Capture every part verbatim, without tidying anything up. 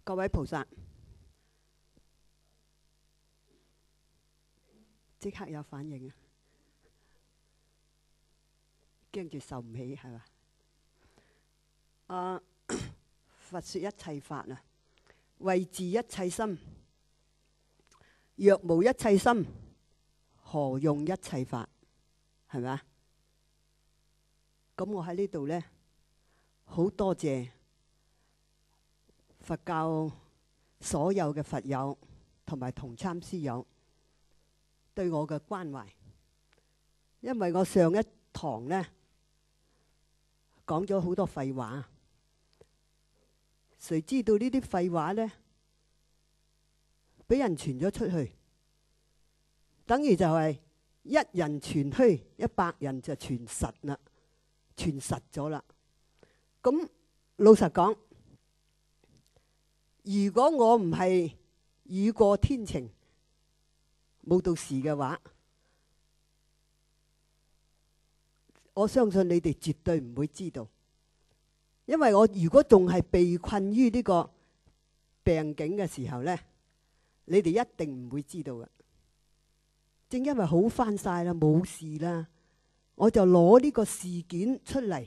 各位菩薩，即刻有反應啊！驚住受唔起係嘛？啊！佛說一切法啊，為治一切心。若無一切心，何用一切法？係咪啊？咁我喺呢度呢，好多謝佛教所有嘅佛友同埋同參師友對我嘅關懷，因為我上一堂呢講咗好多廢話，誰知道呢啲廢話呢俾人傳咗出去，等於就係一人傳虛，一百人就傳實啦，傳實咗啦。咁老實講，如果我唔係雨過天晴冇到時嘅話，我相信你哋絕對唔會知道，因為我如果仲係被困於呢個病境嘅時候呢，你哋一定唔會知道嘅。正因為好翻晒啦，冇事啦，我就攞呢個事件出嚟，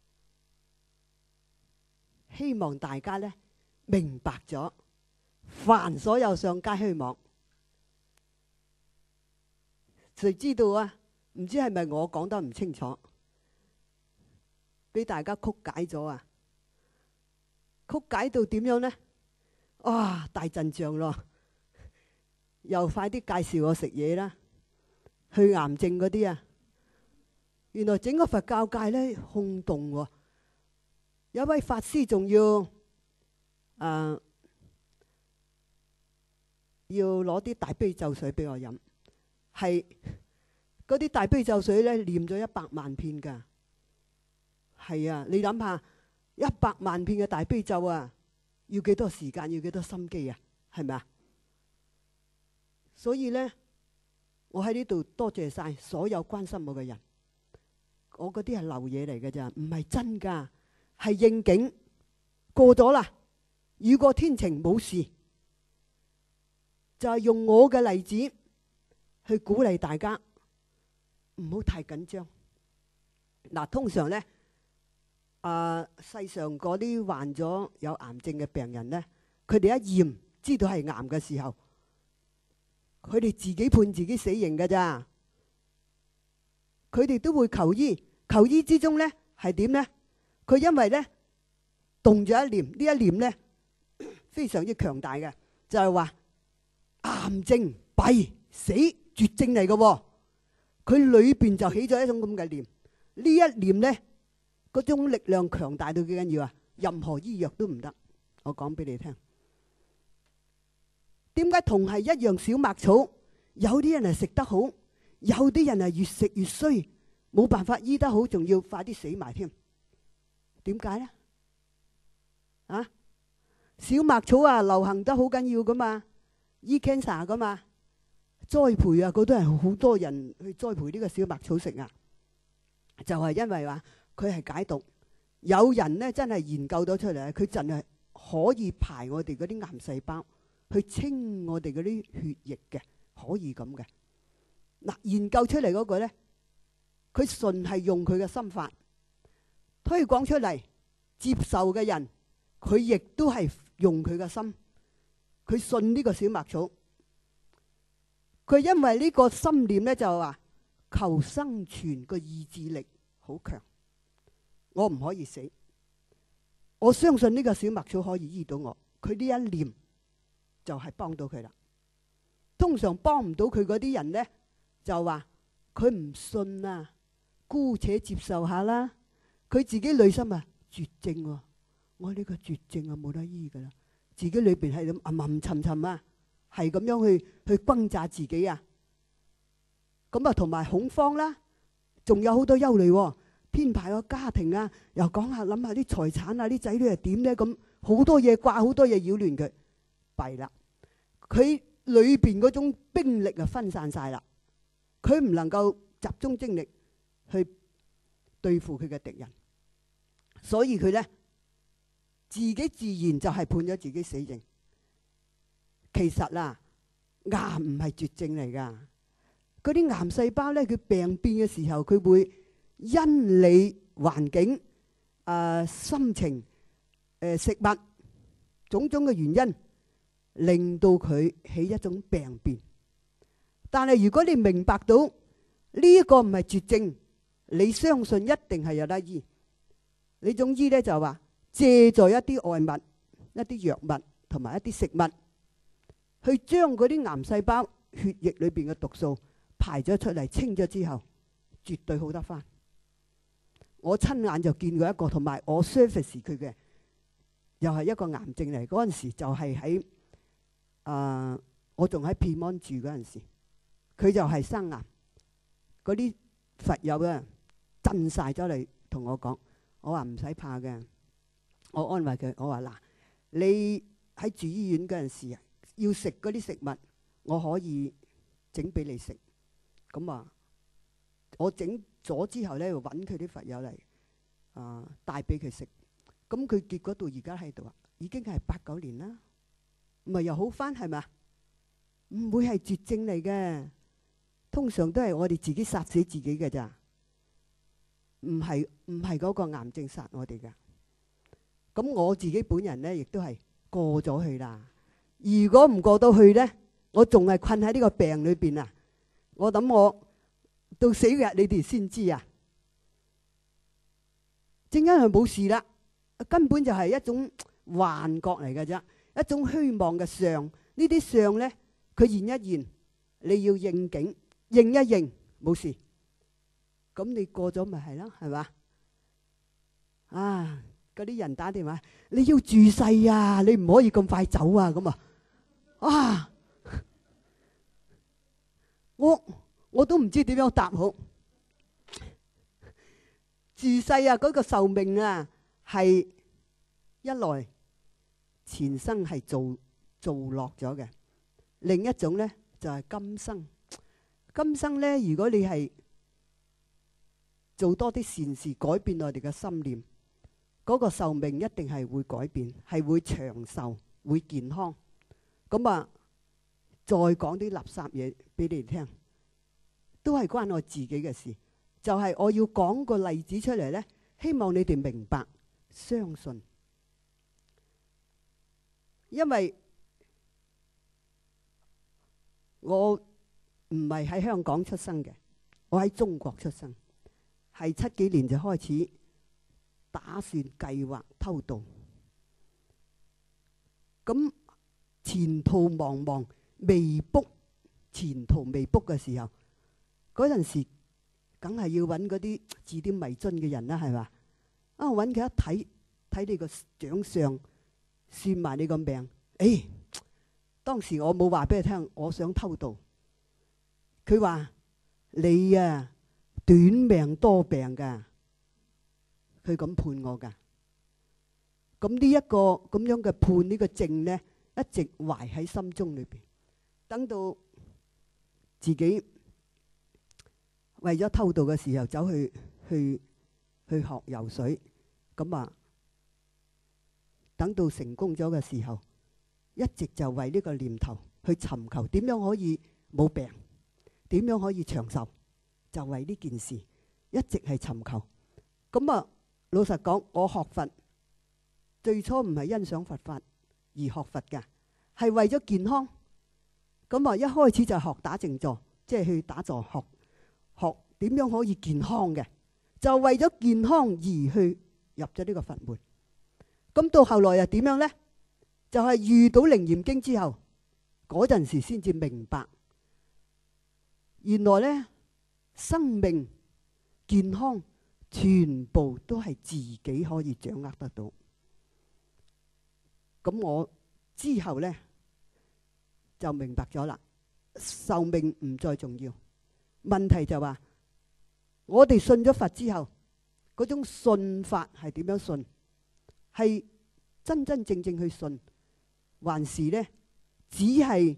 希望大家呢明白咗，凡所有相皆虛妄。誰知道啊？唔知係咪我講得唔清楚，俾大家曲解咗啊？曲解到點樣呢？哇！大陣仗咯，又快啲介紹我食嘢啦，去癌症嗰啲啊！原來整個佛教界咧轟動喎，有位法師仲要誒、呃、要攞啲大悲咒水俾我飲，係嗰啲大悲咒水咧念咗一百萬遍㗎。係啊，你諗下一百萬遍嘅大悲咒啊，要幾多時間，要幾多心機啊？係咪啊？所以咧，我喺呢度多謝晒所有關心我嘅人。我嗰啲係流嘢嚟嘅咋，唔係真㗎，係應景過咗啦，雨過天晴冇事，就係用我嘅例子去鼓勵大家，唔好太緊張。嗱，通常咧，啊，世上嗰啲患咗有癌症嘅病人咧，佢哋一驗知道係癌嘅時候，佢哋自己判自己死刑㗎咋。佢哋都會求醫，求醫之中咧係點咧？佢因為咧動咗一念，呢一念咧非常之強大嘅，就係話癌症弊死絕症嚟嘅喎。佢裏邊就起咗一種咁嘅念，呢一念咧嗰種力量強大到幾緊要啊！任何醫藥都唔得。我講俾你聽，點解同係一樣小麥草，有啲人係食得好，有啲人係越食越衰，冇辦法醫得好，仲要快啲死埋添？點解咧？啊，小麥草啊，流行得好緊要噶嘛，醫 cancer 噶嘛，栽培啊，嗰都係好多人去栽培呢個小麥草食啊，就係因為話佢係解毒。有人咧真係研究到出嚟，佢真係可以排我哋嗰啲癌細胞，去清我哋嗰啲血液嘅，可以咁嘅。嗱，研究出嚟嗰個咧，佢純係用佢嘅心法推廣出嚟，接受嘅人佢亦都係用佢嘅心，佢信呢個小麥草。佢因為呢個心念咧就話求生存個意志力好強，我唔可以死，我相信呢個小麥草可以醫到我。佢呢一念就係幫到佢啦。通常幫唔到佢嗰啲人咧，就話佢唔信啊，姑且接受下啦。佢自己內心啊絕症喎，我呢個絕症啊冇得醫噶啦，自己裏邊係咁暗暗沉沉啊，係咁樣去去轟炸自己啊。咁啊同埋恐慌啦，仲有好多憂慮喎，編排個家庭啊，又講下諗下啲財產啊，啲仔女係點咧？咁好多嘢掛，好多嘢擾亂佢，弊啦。佢裏邊嗰種兵力啊分散晒啦，佢唔能夠集中精力去對付佢嘅敵人，所以佢咧自己自然就係判咗自己死刑。 其實啊，癌唔係絕症嚟㗎。嗰啲癌細胞咧，佢病變嘅時候，佢會因你環境、誒心情、誒食物種種嘅原因，令到佢起一種病變。但係如果你明白到呢一個唔係絕症，你相信一定係有得醫。呢種醫咧就話借助一啲外物、一啲藥物同埋一啲食物，去將嗰啲癌細胞血液裏邊嘅毒素排咗出嚟，清咗之後，絕對好得翻。我親眼就見過一個，同埋我 service 佢嘅，又係一個癌症嚟。嗰陣時就係喺誒，我仲喺片安住嗰陣時，佢就係生癌。嗰啲佛友啊，震晒咗嚟同我講，我話唔使怕嘅，我安慰佢，我話嗱，你喺住醫院嗰陣時啊，要食嗰啲食物，我可以整俾你食。咁啊，我整咗之後咧，就揾佢啲佛友嚟啊，帶俾佢食。咁佢結果到而家喺度啊，已經係八九年啦，唔係又好翻係咪？唔會係絕症嚟嘅，通常都係我哋自己殺死自己嘅咋，唔係唔係嗰個癌症殺我哋㗎。咁我自己本人咧，亦都係過咗去啦。如果唔過到去咧，我仲係困喺呢個病裏邊啊！我諗我到死日你哋先知啊！正因係冇事啦，根本就係一種幻覺嚟嘅啫，一種虛妄嘅相。呢啲相咧，佢現一現，你要應景，應一應，冇事。咁你過咗咪係咯，係嘛？啊！嗰啲人打電話，你要住世啊，你唔可以咁快走啊！咁啊，啊！我我都唔知點樣答好。住世啊，嗰個壽命啊，係一來前生係做做落咗嘅，另一種咧就係今生。今生咧，如果你係做多啲善事，改變我哋嘅心念，嗰個壽命一定係會改變，係會長壽，會健康。咁啊，再講啲垃圾嘢俾你哋聽，都係關我自己嘅事。就係我要講個例子出嚟咧，希望你哋明白、相信。因為我唔係喺香港出生嘅，我喺中國出生，係七幾年就開始打算計劃偷渡。咁前途茫茫、未卜前途未卜嘅時候，嗰陣時梗係要揾嗰啲指點迷津嘅人啦，係嘛？啊，揾佢一睇睇你個長相，算埋你個命。誒，當時我冇話俾佢聽，我想偷渡。佢話你啊，短命多病噶，佢咁判我噶。咁呢一個咁樣嘅判呢個證呢，一直懷喺心中裏邊。等到自己為咗偷渡嘅時候，走去去去學游水，咁啊，等到成功咗嘅時候，一直就為呢個念頭去尋求點樣可以冇病，點樣可以長壽，就為呢件事一直係尋求。咁啊，老實講，我學佛最初唔係欣賞佛法而學佛㗎，係為咗健康。咁啊，一開始就學打靜坐，即係去打坐學學點樣可以健康嘅，就為咗健康而去入咗呢個佛門。咁到後來又點樣呢？就係遇到《楞嚴經》之後，嗰陣時先至明白，原來呢，生命健康全部都係自己可以掌握得到。咁我之後呢，就明白咗啦，壽命唔再重要。問題就話，我哋信咗佛之後，嗰種信法係點樣信？係真真正正去信，還是呢，只係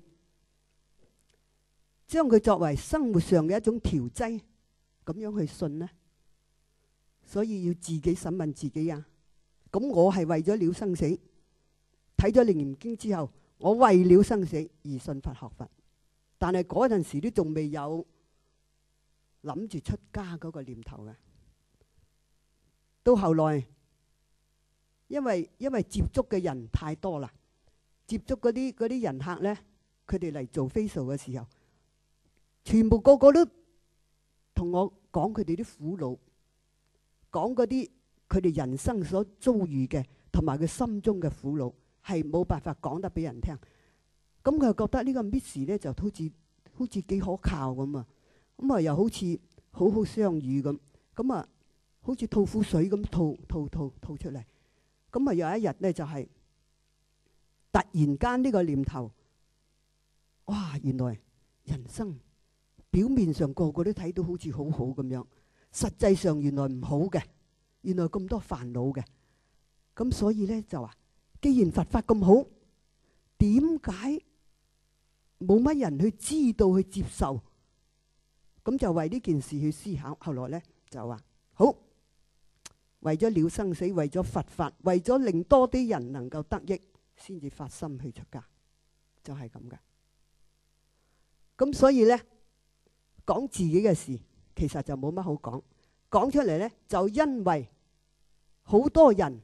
將佢作為生活上嘅一種調劑，咁樣去信呢？所以要自己審問自己啊！咁我係為咗了生死，睇咗《楞嚴經》之後， 我為了生死而信佛學佛，但係嗰陣時都仲未有諗住出家嗰個念頭嘅。到後來，因為因為接觸嘅人太多啦，接觸嗰啲嗰啲人客咧，佢哋嚟做 facial 嘅時候，全部個個都同我講佢哋啲苦惱，講嗰啲佢哋人生所遭遇嘅，同埋佢心中嘅苦惱，係冇辦法講得俾人聽。咁佢又覺得呢個 Miss 咧就好似好似幾可靠咁啊，咁啊又好似好好相遇咁，咁啊好似吐苦水咁吐吐吐吐出嚟。咁啊有一日咧就係突然間呢個念頭，哇！原來人生表面上個個都睇到好似好好咁樣，實際上原來唔好嘅，原來咁多煩惱嘅。咁所以咧就話，既然佛法咁好，點解冇乜人去知道去接受？咁就為呢件事去思考。後來咧就話好，為咗了生死，為咗佛法，為咗令多啲人能夠得益，先至發心去出家，就係咁嘅。咁所以咧講自己嘅事，其實就冇乜好講。講出嚟咧，就因為好多人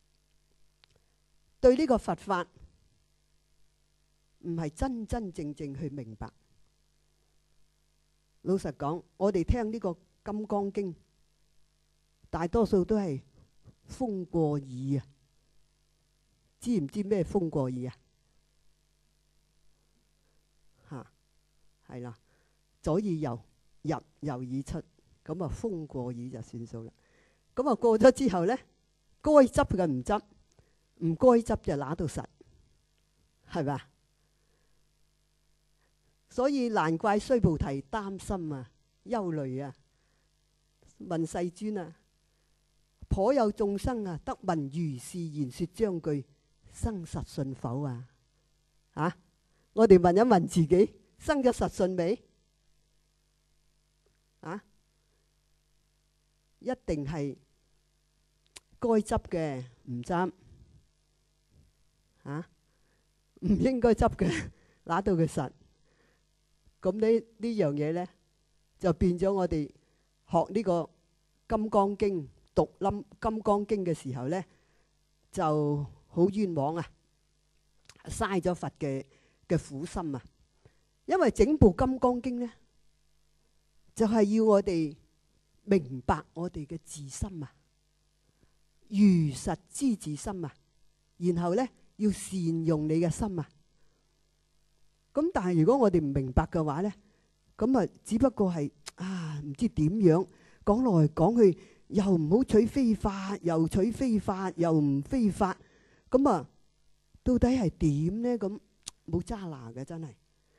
對呢個佛法唔係真真正正去明白。老實講，我哋聽呢個《金剛經》，大多數都係風過耳啊！知唔知咩風過耳啊？嚇，係啦，左耳入，入右耳出，咁啊風過耳就算數啦。咁啊過咗之後咧，該執嘅唔執，唔該執就揦到實，係咪？所以難怪須菩提擔心啊、憂慮啊，問世尊啊，頗有眾生啊，得聞如是言說章句，生實信否啊？啊！我哋問一問自己，生咗實信未？啊！一定係該執嘅唔執，啊！唔應該執嘅揦到佢實。咁呢呢樣嘢咧，就變咗我哋學呢個《金剛經》讀冧《金剛經》嘅時候咧，就好冤枉啊！嘥咗佛嘅嘅苦心啊！因為整部《金剛經》咧，就係要我哋明白我哋嘅自心啊，如實知自心啊，然後咧要善用你嘅心啊。咁但係如果我哋唔明白嘅話咧，咁啊只不過係啊唔知點樣講來講去，又唔好取非法，又取非法，又唔非法，咁啊到底係點咧？咁冇揸拿嘅真係，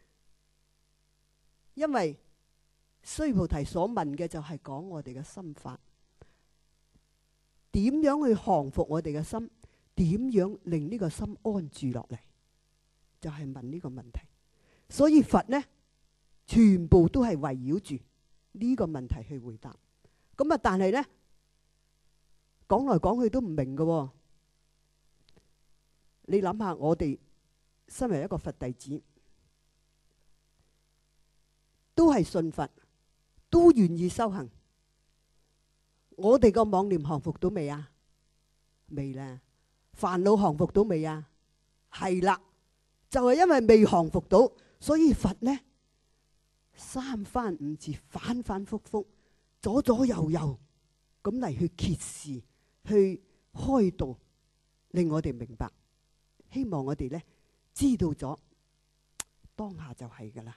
因為須菩提所問嘅就係講我哋嘅心法，點樣去降服我哋嘅心，點樣令呢個心安住落嚟，就係問呢個問題。所以佛呢，全部都係圍繞住呢個問題去回答。咁啊，但係呢，講來講去都唔明嘅喎。你諗下，我哋身為一個佛弟子，都係信佛，都願意修行。我哋個妄念降服到未啊？未啦。煩惱降服到未啊？係啦，就係因為未降服到。所以佛呢，三番五次反反复复左左右右咁嚟去揭示，去開導，令我哋明白，希望我哋呢知道咗當下就係噶啦，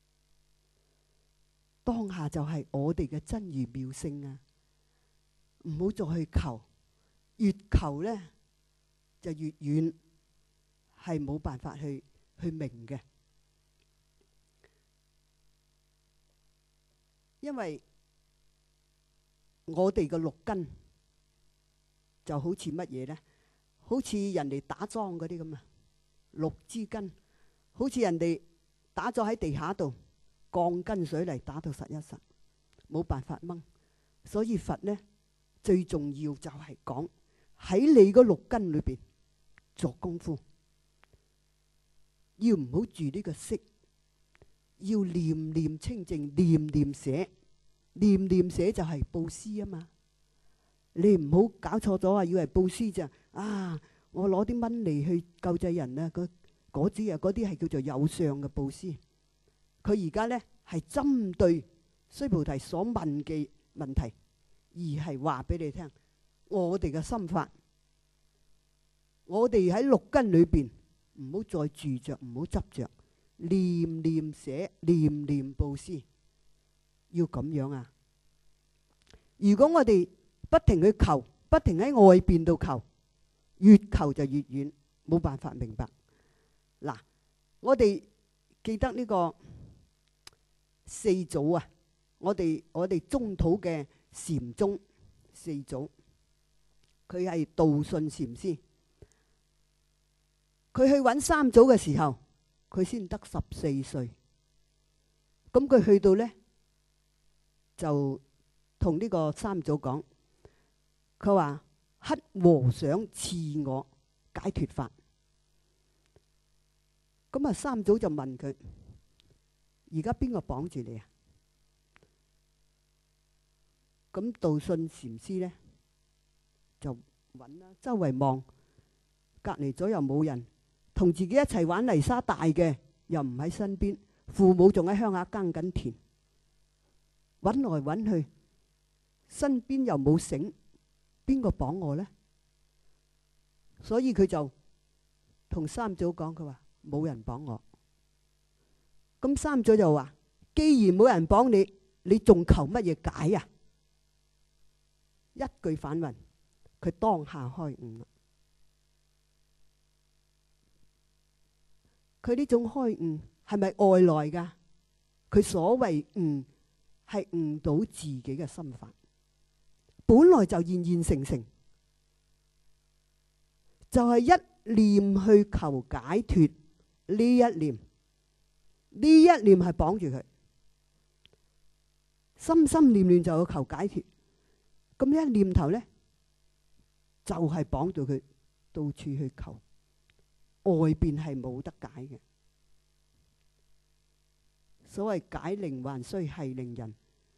當下就係我哋嘅真如妙性啊！唔好再去求，越求呢就越遠，係冇辦法去去明嘅。因為我哋嘅六根就好似乜嘢咧？好似人哋打樁嗰啲咁啊，六支根，好似人哋打咗喺地下度，鋼筋水泥打到實一實，冇辦法掹。所以佛咧最重要就係講喺你嗰六根裏邊做功夫， 要唔好住呢個色，要念念清淨，念念捨，念念捨就係布施啊嘛。你唔好搞錯咗啊！以為布施就啊，我攞啲蚊嚟去救濟人啊，嗰嗰啲啊，嗰啲係叫做有相嘅布施。佢而家咧係針對須菩提所問嘅問題，而係話俾你聽，我哋嘅心法，我哋喺六根裏邊唔好再住着，唔好執着，念念捨，念念布施，要咁樣啊！如果我哋不停去求，不停喺外邊度求，越求就越遠，冇辦法明白。嗱，我哋記得呢個四祖啊，我哋我哋中土嘅禪宗四祖，佢係道信禪師。佢去揾三祖嘅時候，佢先得十四歲。咁佢去到呢，就同呢個三祖講。佢話：乞和尚賜我解脫法。咁啊，三祖就問佢：而家邊個綁住你啊？咁道信禪師呢，就揾啦，周圍望，隔離左右冇人，同自己一齊玩泥沙大嘅又唔喺身邊，父母仲喺鄉下耕緊田，揾來揾去，身邊又冇繩。邊個綁我呢？所以佢就同三祖講，佢話冇人綁我。咁三祖就話：既然冇人綁你，你仲求乜嘢解啊？一句反問，佢當下開悟。佢呢種開悟係咪外來噶？佢所謂悟係悟到自己嘅心法。本來就現現成成，就係一念去求解脫。呢一念，呢一念係綁住佢，心心念念就要求解脫。咁一念頭呢，就係綁住佢，到處去求。外邊係冇得解嘅。所謂解鈴還須繫鈴人。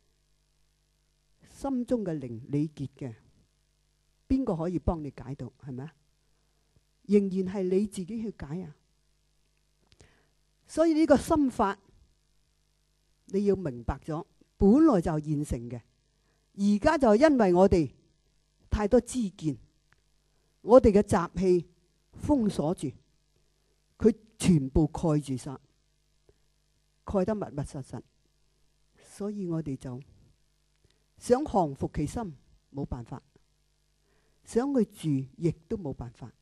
心中嘅靈你結嘅，邊個可以幫你解到？係咪啊？仍然係你自己去解啊！所以呢個心法你要明白咗，本來就現成嘅，而家就因為我哋太多知見，我哋嘅習氣封鎖住，佢全部蓋住晒，蓋得密密實實，所以我哋就想降服其心，冇辦法；想去住，亦都冇辦法。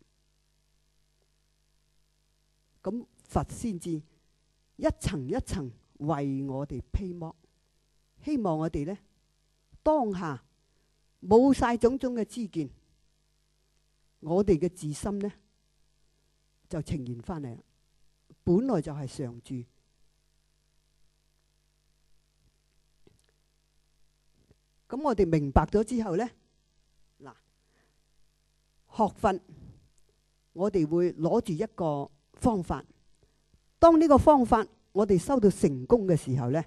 咁佛先至一層一層為我哋披剝，希望我哋呢當下冇晒種種嘅知見，我哋嘅自心呢就呈現翻嚟啦。本來就係常住。咁我哋明白咗之後呢，嗱，學佛我哋會攞住一個方法。當呢個方法我哋收到成功嘅時候呢，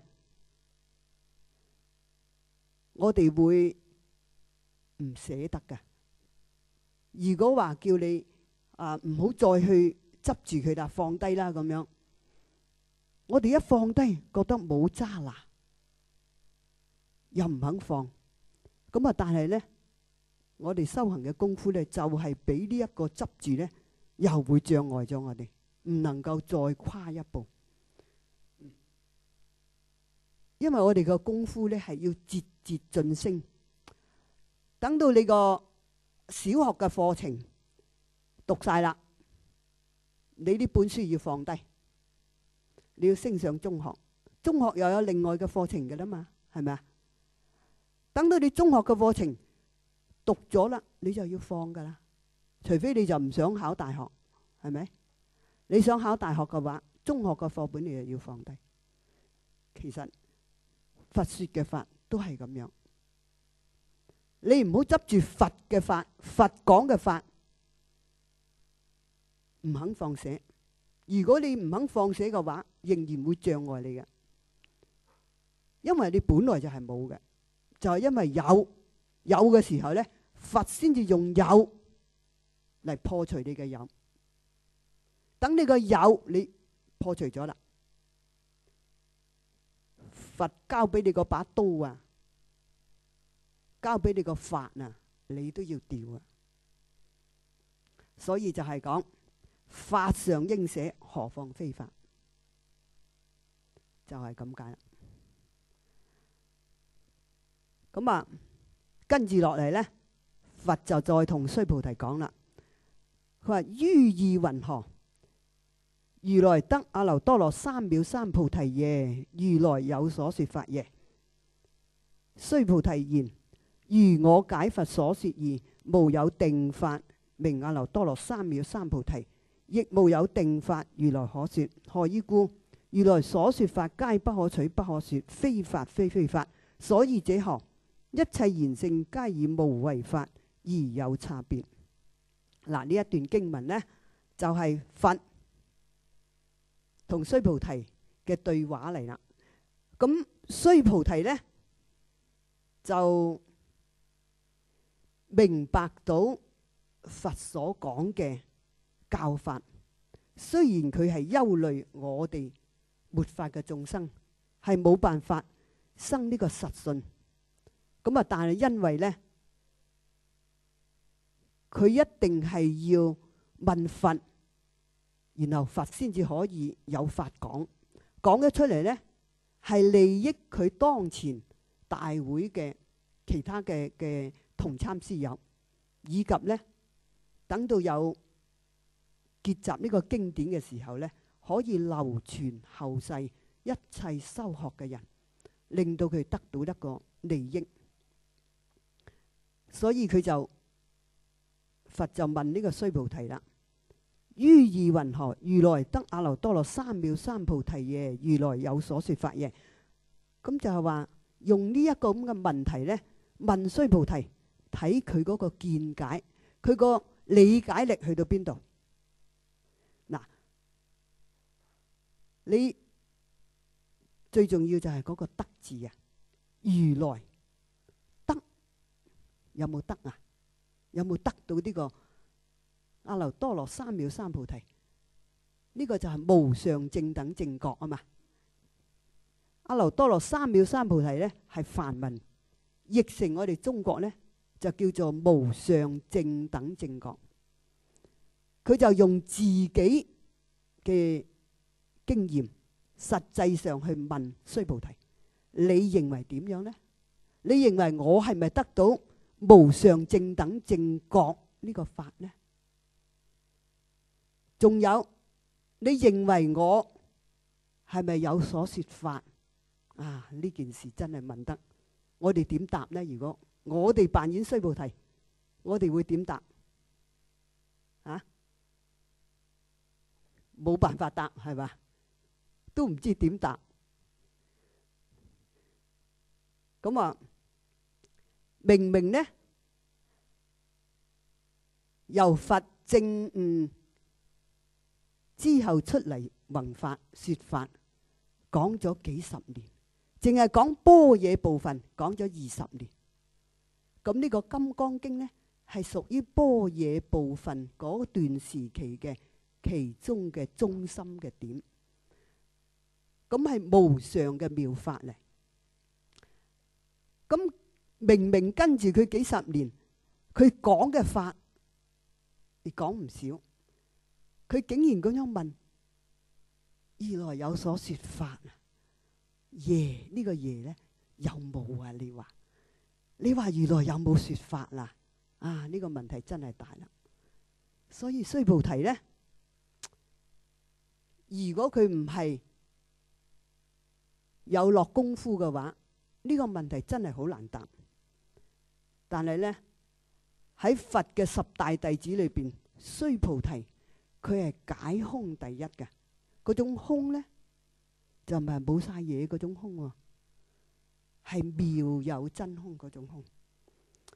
我哋會唔捨得㗎。如果話叫你啊唔好再去執住佢啦，放低啦咁樣，我哋一放低覺得冇揸拿，又唔肯放，咁啊！但係呢，我哋修行嘅功夫呢，就係俾呢一個執住呢，又會障礙咗我哋，唔能夠再跨一步。因為我哋嘅功夫呢，係要節節晉升，等到你個小學嘅課程讀晒啦，你呢本書要放低，你要升上中學，中學又有另外嘅課程㗎啦嘛，係咪啊？等到你中學嘅課程讀咗啦，你就要放噶啦。除非你就唔想考大學，係咪？你想考大學嘅話，中學嘅課本你就要放低。其實佛說嘅法都係咁樣，你唔好執住佛嘅法，佛講嘅法唔肯放捨， 如果你唔肯放捨嘅話，仍然會障礙你嘅，因為你本來就係冇嘅，就係因為有有嘅時候咧，佛先至用有嚟破除你嘅有。等你個有你破除咗啦，佛交俾你個把刀啊，交俾你個法啊，你都要掉啊。所以就係講法上應捨，何況非法，就係咁解啦。咁啊，跟住落嚟咧，佛就再同須菩提講啦。佢話於意云何？如來得阿耨多羅三藐三菩提耶？如來有所說法耶？須菩提言：如我解佛所說義，無有定法名阿耨多羅三藐三菩提，亦無有定法如來可說。何以故？如來所說法皆不可取，不可說，非法非非法。所以這項一切言性皆以無為法而有差別。嗱，呢一段經文呢，就係、是、佛同須菩提嘅對話嚟啦。咁須菩提呢，就明白到佛所講嘅教法，雖然佢係憂慮我哋末法嘅眾生係冇辦法生呢個實信，咁啊，但係因為呢，佢一定係要問佛，然後佛先至可以有法講，講咗出嚟呢，係利益佢當前大會嘅其他嘅嘅同參師友，以及呢，等到有結集呢個經典嘅時候呢，可以流傳後世一切修學嘅人，令到佢得到一個利益。所以佢就佛就問呢個須菩提啦：於意云何？如來得阿耨多羅三藐三菩提耶？如來有所說法耶？咁就係話用呢一個咁嘅問題呢，問須菩提，睇佢嗰個見解，佢個理解力去到邊度？嗱，你最重要就係嗰個得字啊！如來得有冇得啊？有冇得到呢個阿耨多羅三藐三菩提？呢個就係無上正等正覺啊嘛！阿耨多羅三藐三菩提呢係梵文，譯成我哋中國呢就叫做無上正等正覺。佢就用自己嘅經驗，實際上去問須菩提：你認為點樣呢？你認為我係咪得到無上正等正覺呢個法呢？仲有，你認為我係咪有所說法啊？呢件事真係問得，我哋點答呢？如果我哋扮演須菩提，我哋會點答？啊？冇辦法答係嘛？都唔知點答。咁啊，明明呢由佛證悟之後出嚟弘法說法，講咗幾十年，淨係講般若部分講咗二十年。咁呢個《金剛經》呢，係屬於般若部分嗰段時期嘅其中嘅中心嘅點，咁係無上嘅妙法嚟。咁明明跟住佢幾十年，佢講嘅法，亦講唔少。佢竟然咁樣問：如來有所說法啊？耶，呢個耶呢有冇啊？你話你話如來有冇說法啦？啊，呢個問題真係大啦。所以須菩提呢，如果佢唔係有落功夫嘅話，呢個問題真係好難答。但係呢，喺佛嘅十大弟子裏邊，須菩提佢係解空第一嘅。嗰種空呢，就唔係冇晒嘢嗰種空喎，係妙有真空嗰種空。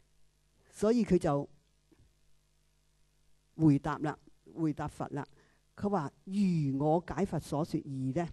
所以佢就回答啦，回答佛啦。 佢話如我解佛所說義呢，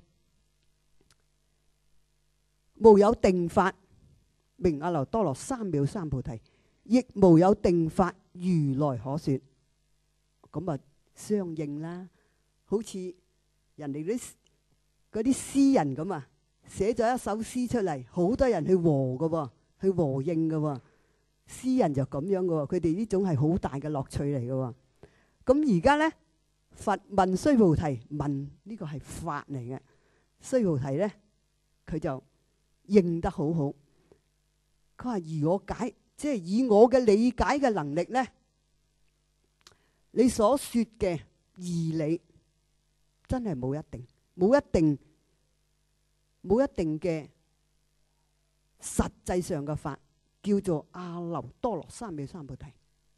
無有定法名阿耨多羅三藐三菩提，亦無有定法如來可說。咁啊相應啦，好似人哋啲嗰啲詩人咁啊，寫咗一首詩出嚟，好多人去和噶喎，去和應噶喎。詩人就咁樣噶喎，佢哋呢種係好大嘅樂趣嚟噶喎。咁而家咧，佛問須菩提，問呢個係法嚟嘅。須菩提咧，佢就認得好好。佢話如我解，即係以我嘅理解嘅能力咧，你所說嘅義理真係冇一定，冇一定，冇一定嘅實際上嘅法，叫做阿耨多羅三藐三菩提，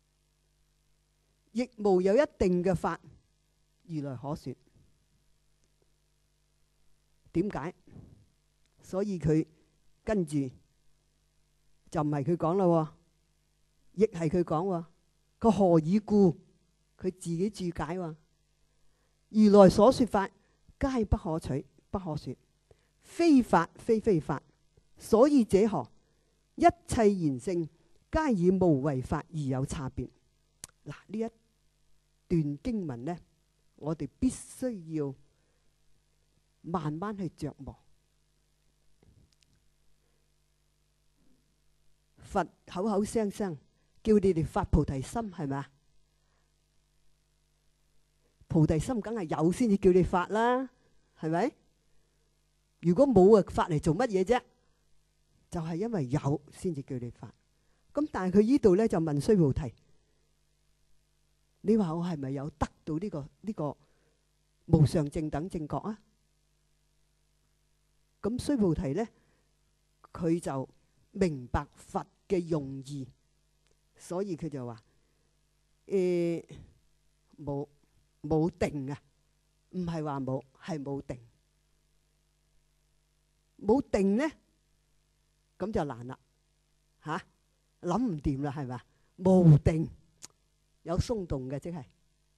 亦無有一定嘅法如來可說。點解？所以佢跟住就唔係佢講啦，亦係佢講。個何以故？佢自己注解話：如來所說法，皆不可取，不可說，非法非非法。所以者何？一切言性，皆以無為法而有差別。嗱，呢一段經文呢，我哋必須要慢慢去琢磨。佛口口聲聲叫你哋發菩提心，係咪啊？菩提心梗係有先至叫你發啦，係咪？如果冇啊，發嚟做乜嘢啫？就係因為有先至叫你發。咁但係佢呢度咧就問須菩提：你話我係咪有得到呢個呢個無上正等正覺啊？咁須菩提咧，佢就明白佛嘅用意，所以佢就話：誒，冇冇定啊？唔係話冇，係冇定。冇定咧，咁就難啦，吓諗唔掂啦，係咪？無定有鬆動嘅，即係。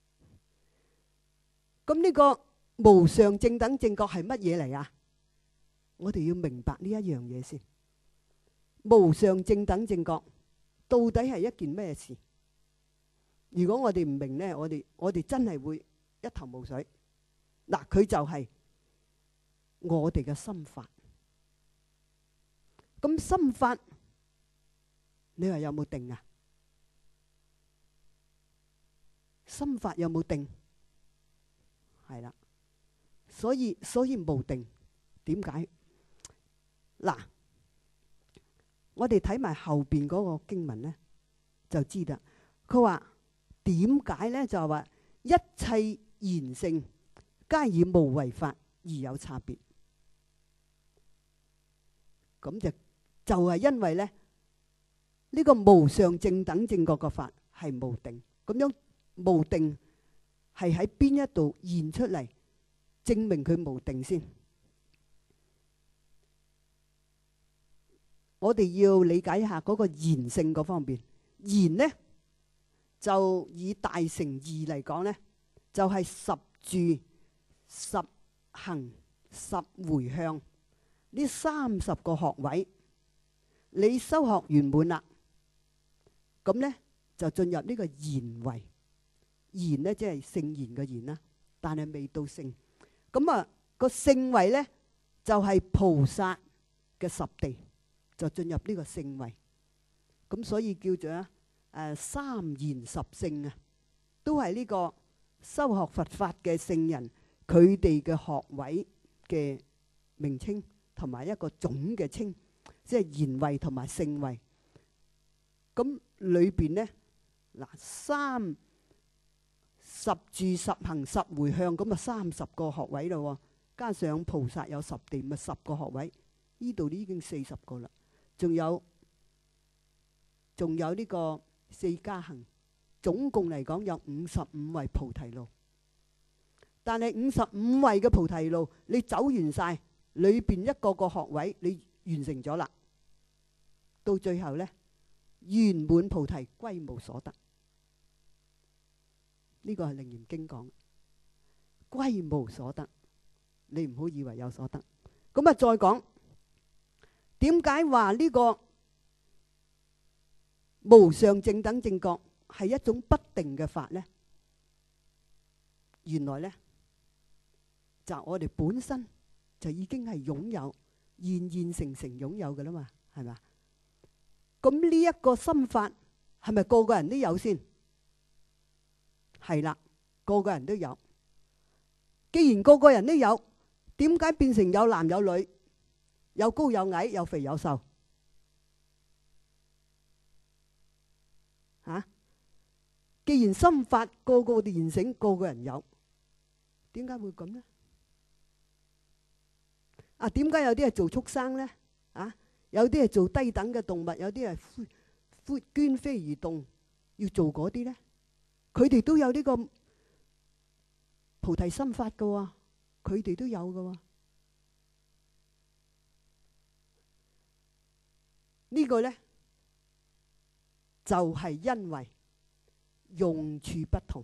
咁呢個無上正等正覺係乜嘢嚟啊？我哋要明白呢一樣嘢先。無上正等正覺到底係一件咩事？如果我哋唔明咧，我哋我哋真係會一頭霧水。嗱，佢就係我哋嘅心法。咁心法，你話有冇定啊？心法有冇定？係啦，所以所以無定。點解？嗱，我哋睇埋後邊嗰個經文咧，就知啦。佢話點解咧？就係話一切言性皆以無為法而有差別。咁就就係因為咧，呢個無上正等正覺嘅法係無定。咁樣無定係喺邊一度現出嚟，證明佢無定先。我哋要理解一下嗰個言性嗰方面。言呢，就以大乘義嚟講呢，就係十住、十行、十迴向呢三十個學位。你修學圓滿啦，咁呢就進入呢個言位。言呢即係聖言嘅言啦，但係未到聖。咁啊個聖位呢就係菩薩嘅十地，就進入呢個聖位。咁所以叫做誒三言十聖啊，都係呢個修學佛法嘅聖人佢哋嘅學位嘅名稱，同埋一個總嘅稱。即係言位同埋聖位，咁裏邊呢，嗱，三十住十行十迴向，咁啊三十個學位咯，加上菩薩有十地，咪十個學位。呢度已經四十個啦，仲有仲有呢個四加行，總共嚟講有五十五位菩提路。但係五十五位嘅菩提路，你走完晒，裏邊一個個學位你完成咗啦。到最後呢，圓滿菩提歸無所得。呢個係楞嚴經講。 歸無所得。你唔好以為有所得。咁啊，再講點解話呢個無上正等正覺係一種不定嘅法呢？原來呢，就我哋本身就已經係擁有現現成成擁有嘅啦嘛，係嘛？咁呢一個心法係咪個個人都有先？係啦，個個人都有。既然個個人都有，點解變成有男有女，有高有矮，有肥有瘦？吓、啊？既然心法個個都現成，個個人有，點解會咁呢？啊，點解有啲係做畜生呢？啊，有啲係做低等嘅動物，有啲係捐飛而動，要做嗰啲呢？佢哋都有呢個菩提心法噶喎，佢哋都有噶喎。呢個呢，就係因為用處不同。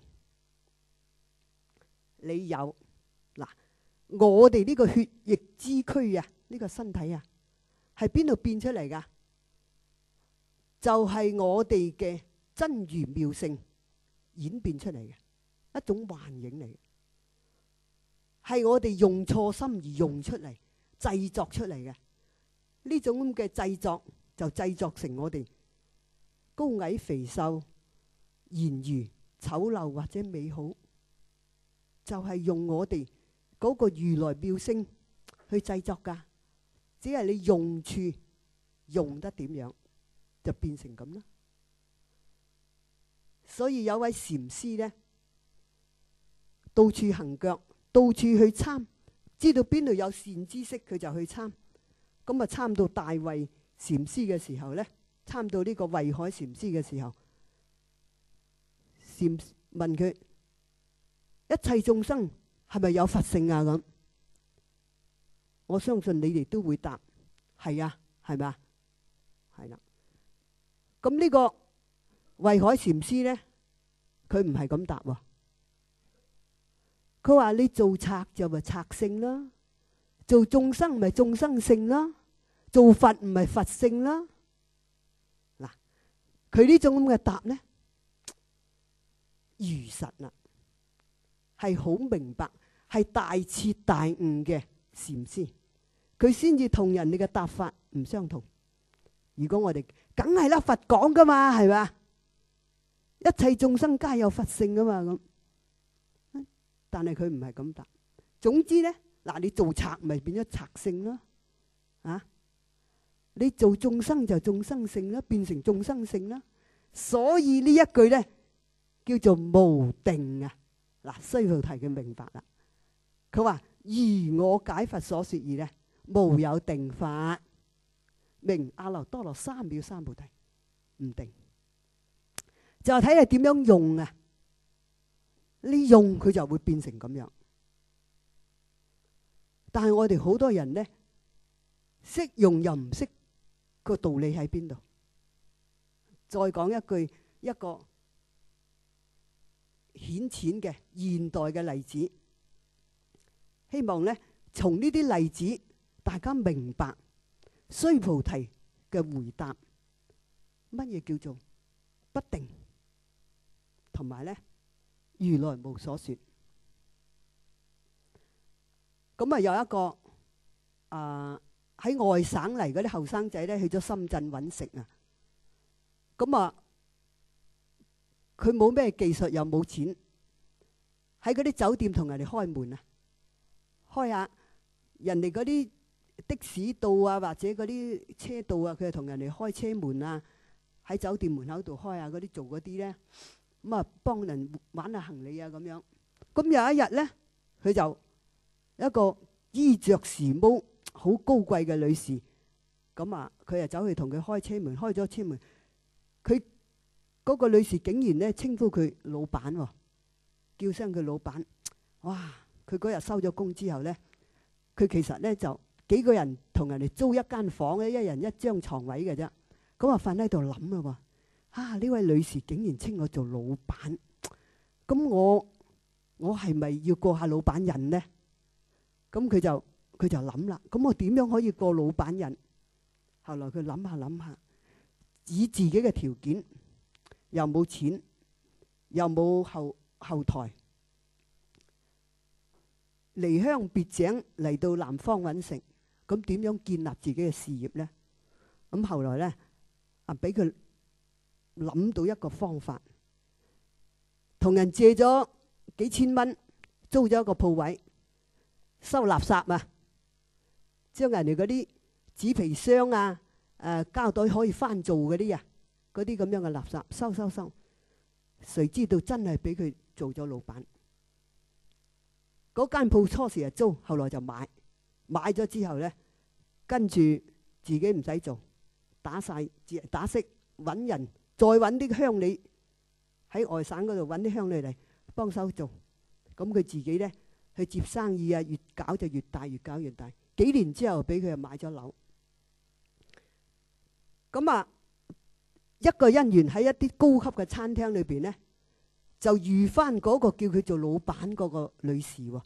你有嗱，我哋呢個血液之軀啊，呢個身體啊，係邊度變出嚟噶？就係我哋嘅真如妙性演變出嚟嘅一種幻影嚟，係我哋用錯心而用出嚟製作出嚟嘅。呢種咁嘅製作就製作成我哋高矮肥瘦、賢愚醜陋或者美好，就係用我哋嗰個如來妙性去製作噶。只係你用處用得點樣，就變成咁啦。所以有位禪師呢，到處行腳，到處去參，知道邊度有善知識，佢就去參。咁啊，參到大慧禪師嘅時候呢，參到呢個慧海禪師嘅時候，禪問佢：一切眾生係咪有佛性啊？咁我相信你哋都會答係啊，係咪啊？係啦。咁呢個慧海禪師呢，佢唔係咁答喎。佢話你做賊就咪賊性啦，做眾生咪眾生性啦，做佛唔係佛性啦。嗱，佢呢種咁嘅答呢，如實啦，係好明白，係大徹大悟嘅禪師，佢先至同人哋嘅答法唔相同。如果我哋梗係啦，佛講噶嘛，係嘛？一切眾生皆有佛性噶嘛，咁。但係佢唔係咁答。總之咧，嗱，你做賊咪變咗賊性咯，啊！你做眾生就眾生性啦，變成眾生性啦。所以呢一句咧叫做無定啊。嗱，須菩提嘅明白啦。佢話：如我解佛所說義咧，無有定法，名阿耨多羅三藐三菩提，唔定。就係睇你點樣用啊！你用佢就會變成咁樣。但係我哋好多人呢，識用又唔識個道理喺邊度。再講一句，一個顯淺嘅現代嘅例子，希望呢從呢啲例子大家明白須菩提嘅回答，乜嘢叫做不定，同埋呢如來無所說。咁啊，有一個啊喺外省嚟嗰啲後生仔咧，去咗深圳揾食啊。咁啊，佢冇咩技術又冇錢，喺嗰啲酒店同人哋開門啊，開下人哋嗰啲的士道啊，或者嗰啲車道啊，佢就同人哋開車門啊，喺酒店門口度開下嗰啲做嗰啲咧，咁啊幫人玩下行李啊咁樣。咁有一日咧，佢就一個衣着時髦、好高貴嘅女士，咁啊，佢就走去同佢開車門，開咗車門，佢嗰個女士竟然咧稱呼佢老闆，哦，叫聲佢老闆。哇！佢嗰日收咗工之後咧，佢其實咧就幾個人同人哋租一間房咧，一人一張床位嘅啫。咁啊，瞓喺度諗啦，啊呢位女士竟然稱我做老闆，咁我我係咪要過下老闆癮呢？咁佢就佢就諗啦，咁我點樣可以過老闆癮？後來佢諗下諗下，以自己嘅條件，又冇錢，又冇後後台，離鄉別井嚟到南方揾食，咁點樣建立自己嘅事業呢？咁後來呢，啊俾佢諗到一個方法，同人借咗幾千蚊，租咗一個鋪位，收垃圾啊，將人哋嗰啲紙皮箱啊、誒膠袋可以翻做嗰啲啊，嗰啲咁樣嘅垃圾收收收，誰知道真係俾佢做咗老闆。嗰間鋪初時係租，後來就買，買咗之後呢，跟住自己唔使做，打晒字打色，揾人再揾啲鄉里喺外省嗰度揾啲鄉里嚟幫手做，咁佢自己呢，去接生意啊，越搞就越大，越搞越大。幾年之後俾佢又買咗樓。咁啊，一個姻緣喺一啲高級嘅餐廳裏邊呢，就遇翻嗰個叫佢做老闆嗰個女士喎。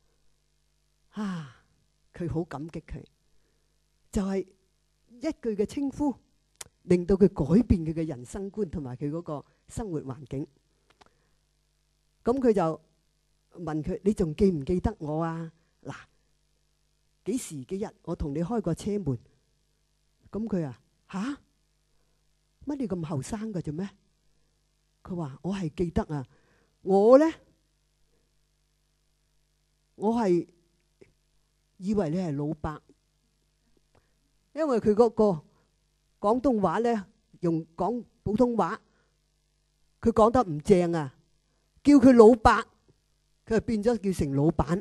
啊，佢好感激佢，就係一句嘅稱呼，令到佢改變佢嘅人生觀同埋佢嗰個生活環境。咁佢就問佢：你仲記唔記得我啊？嗱，幾時幾日我同你開過車門？咁佢啊，吓？乜你咁後生㗎啫咩？佢話：我係記得啊，我咧，我係以為你係老伯，因為佢嗰個廣東話咧，用講普通話，佢講得唔正啊，叫佢老伯，佢就變咗叫成老闆。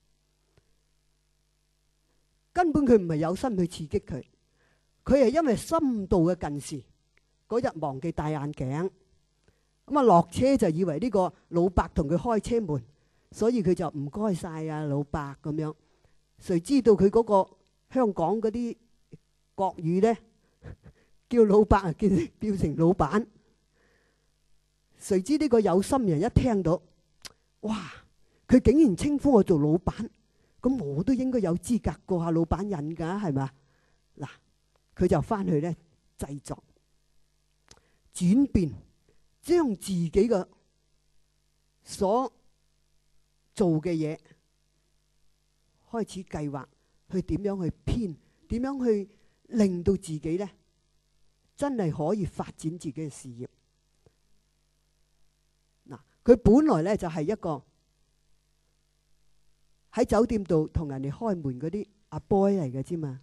根本佢唔係有心去刺激佢，佢係因為深度嘅近視，嗰日忘記戴眼鏡，咁啊落車就以為呢個老伯同佢開車門，所以佢就唔該晒啊老伯咁樣。誰知道佢嗰個香港嗰啲國語咧，叫老伯啊，變變成老闆。誰知呢個有心人一聽到，哇！佢竟然稱呼我做老闆，咁我都應該有資格過下老闆癮㗎，係咪？嗱，佢就翻去咧製作轉變，將自己嘅所做嘅嘢開始計劃，去點樣去編，點樣去令到自己咧真係可以發展自己嘅事業。嗱，佢本來咧就係一個喺酒店度同人哋開門嗰啲阿 boy 嚟嘅啫嘛，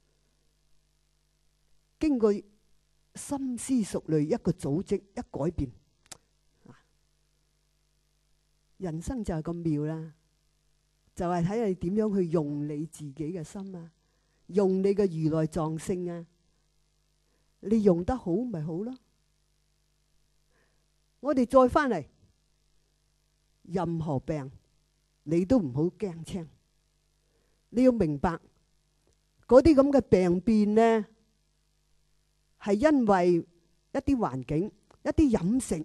經過深思熟慮一個組織一改變，人生就係咁妙啦，就係睇你點樣去用你自己嘅心啊，用你嘅如來藏性啊，你用得好咪好咯。我哋再翻嚟，任何病你都唔好驚青，你要明白嗰啲咁嘅病變呢，係因為一啲環境、一啲飲食，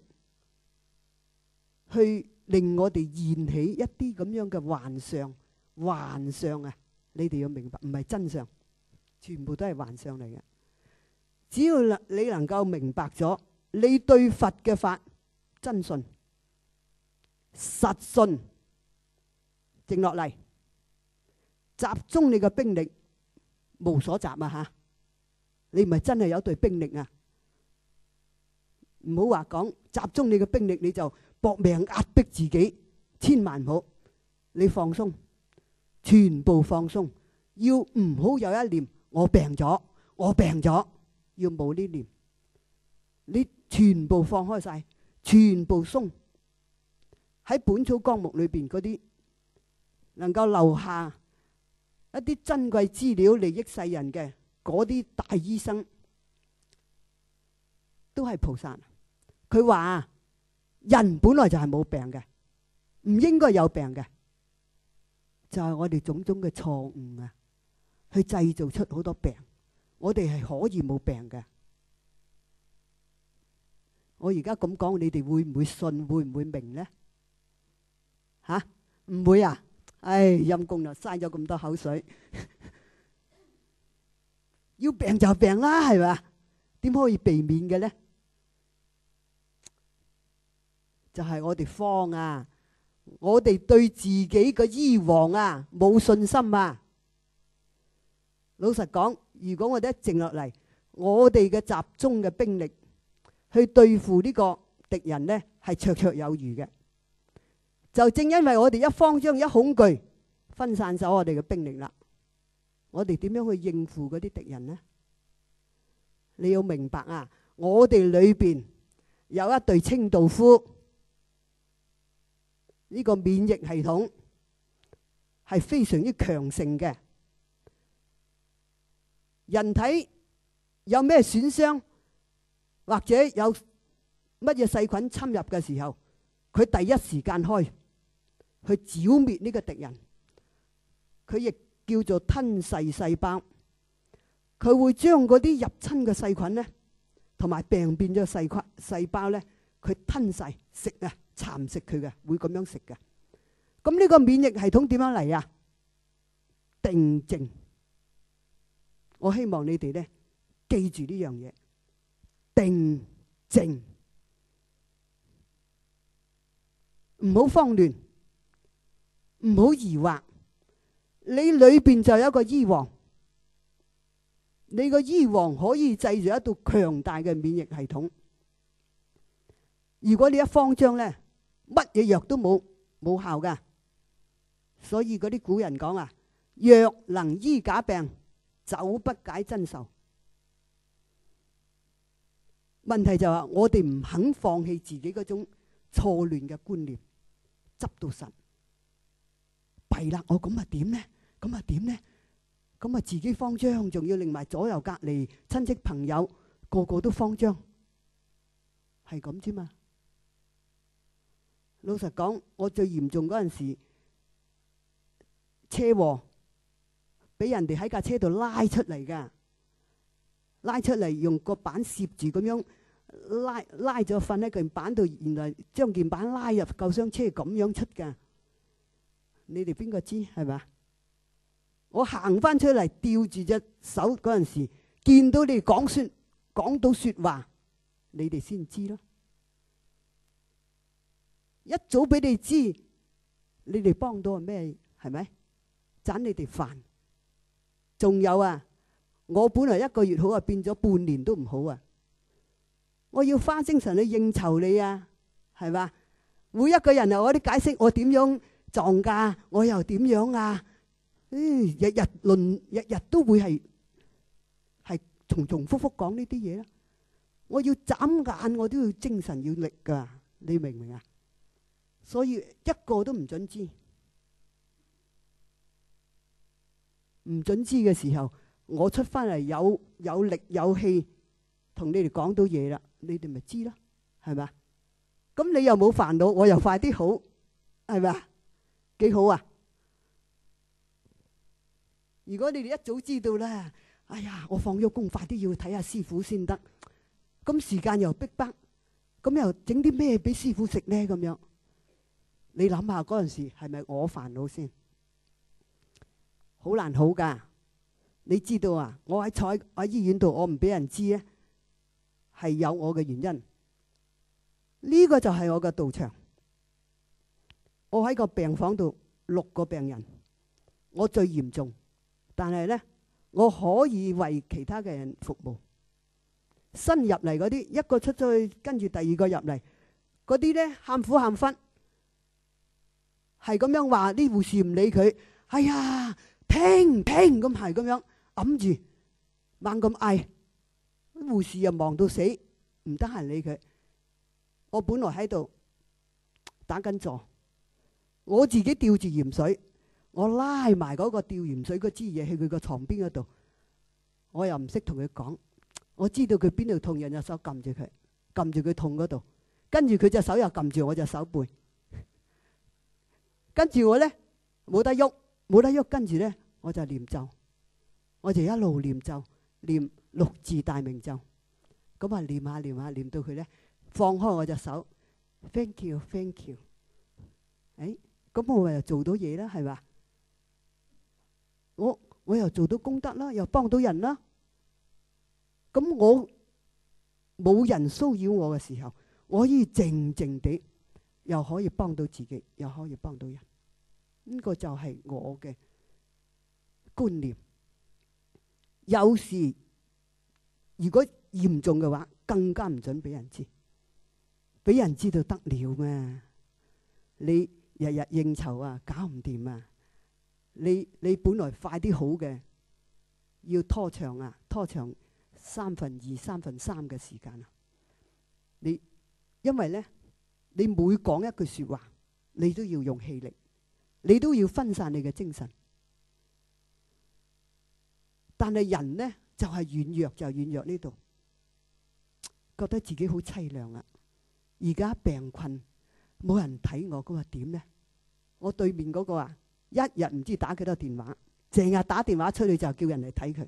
去令我哋燃起一啲咁樣嘅幻象。幻象啊，你哋要明白，唔係真相，全部都係幻象嚟嘅。只要你能夠明白咗，你對佛嘅法真信、實信，靜落嚟，集中你嘅兵力，無所集啊吓！你唔係真係有隊兵力啊！唔好話講集中你嘅兵力，你就搏命壓迫自己，千萬唔好，你放鬆，全部放鬆，要唔好有一念我病咗，我病咗，要冇呢念，你全部放開晒，全部鬆。喺本草綱目裏邊嗰啲能夠留下一啲珍貴資料利益世人嘅嗰啲大醫生，都係菩薩。佢話人本來就係冇病嘅，唔應該有病嘅，就係我哋種種嘅錯誤啊，去製造出好多病。我哋係可以冇病嘅。我而家咁講，你哋會唔會信？會唔會明呢？ 吓？唔會啊？唉，陰公啦，嘥咗咁多口水。要病就病啦，係咪？點可以避免嘅咧？就係我哋慌啊！我哋對自己嘅醫王啊冇信心啊！老實講，如果我哋一靜落嚟，我哋嘅集中嘅兵力去對付呢個敵人呢，係綽綽有餘嘅。就正因為我哋一慌張、一恐懼，分散咗我哋嘅兵力啦。我哋點樣去應付嗰啲敵人呢？你要明白啊！我哋裏邊有一隊清道夫。呢個免疫系統係非常之強盛嘅。人體有咩損傷或者有乜嘢細菌侵入嘅時候，佢第一時間開去剿滅呢個敵人。佢亦叫做吞噬細胞，佢會將嗰啲入侵嘅細菌呢，同埋病變咗細菌細胞呢，佢吞噬食啊！蠶食佢嘅，會咁樣食嘅。咁呢個免疫系統點樣嚟啊？定靜。我希望你哋咧記住呢樣嘢，定靜，唔好慌亂，唔好疑惑。你裏邊就有一個醫王，你個醫王可以製造一道強大嘅免疫系統。如果你一慌張咧，乜嘢藥都冇冇效噶，所以嗰啲古人講啊，藥能醫假病，酒不解真愁。問題就係我哋唔肯放棄自己嗰種錯亂嘅觀念，執到實弊啦。我咁啊點呢？咁啊點呢？咁啊自己慌張，仲要令埋左右隔離親戚朋友個個都慌張，係咁啫嘛。老實講，我最嚴重嗰陣時，車禍俾人哋喺架車度拉出嚟噶，拉出嚟用個板攝住咁樣拉拉咗瞓喺件板度，原來將件板拉入救傷車咁樣出噶。你哋邊個知係咪？我行翻出嚟吊住隻手嗰陣時，見到你哋講說講到說話，你哋先知咯。一早俾你知，你哋幫到係咩？係咪？盞你哋煩。仲有啊，我本來一個月好啊，變咗半年都唔好啊。我要花精神去應酬你啊，係嘛？每一個人啊，我啲解釋我點樣撞噶，我又點樣啊？誒，日日論，日日都會係係重重複複講呢啲嘢啦。我要眨眼，我都要精神要力噶，你明唔明啊？所以一個都唔准知，唔准知嘅時候，我出翻嚟有有力有氣，同你哋講到嘢啦，你哋咪知咯，係咪？咁你又冇煩惱，我又快啲好，係咪？幾好啊！如果你哋一早知道咧，哎呀，我放咗工，快啲要睇下師傅先得。咁時間又逼迫，咁又整啲咩俾師傅食咧？咁樣。你諗下嗰陣時係咪我煩惱先？好難好噶，你知道啊？我喺坐喺醫院度，我唔俾人知咧，係有我嘅原因。呢個就係我嘅道場。我喺個病房度六個病人，我最嚴重，但係咧我可以為其他嘅人服務。新入嚟嗰啲，一個出咗去，跟住第二個入嚟，嗰啲咧喊苦喊忽。係咁樣話，啲護士唔理佢。哎呀，停停咁係咁樣揞住，猛咁嗌。護士又忙到死，唔得閒理佢。我本來喺度打緊坐，我自己吊住鹽水，我拉埋嗰個吊鹽水嗰支嘢去佢個床邊嗰度。我又唔識同佢講，我知道佢邊度痛，人隻手撳住佢，撳住佢痛嗰度，跟住佢隻手又撳住我隻手背。跟住我咧冇得喐，冇得喐，跟住咧我就念咒，我就一路念咒，念六字大明咒，咁啊念下念下念到佢咧放開我隻手 ，thank you thank you，誒咁我咪又做到嘢啦，係嘛？我我又做到功德啦，又幫到人啦。咁我冇人騷擾我嘅時候，我可以靜靜地，又可以幫到自己，又可以幫到人。呢個就係我嘅觀念。有時如果嚴重嘅話，更加唔准俾人知，俾人知道得了咩？你日日應酬啊，搞唔掂啊！你你本來快啲好嘅，要拖長啊，拖長三分二、三分三嘅時間啊！你因為咧，你每講一句說話，你都要用氣力，你都要分散你嘅精神。但係人呢，就係軟弱，就軟弱呢度，覺得自己好淒涼啊！而家病困，冇人睇我，咁話點呢？我對面嗰個啊，一日唔知打幾多電話，成日打電話出去就叫人嚟睇佢。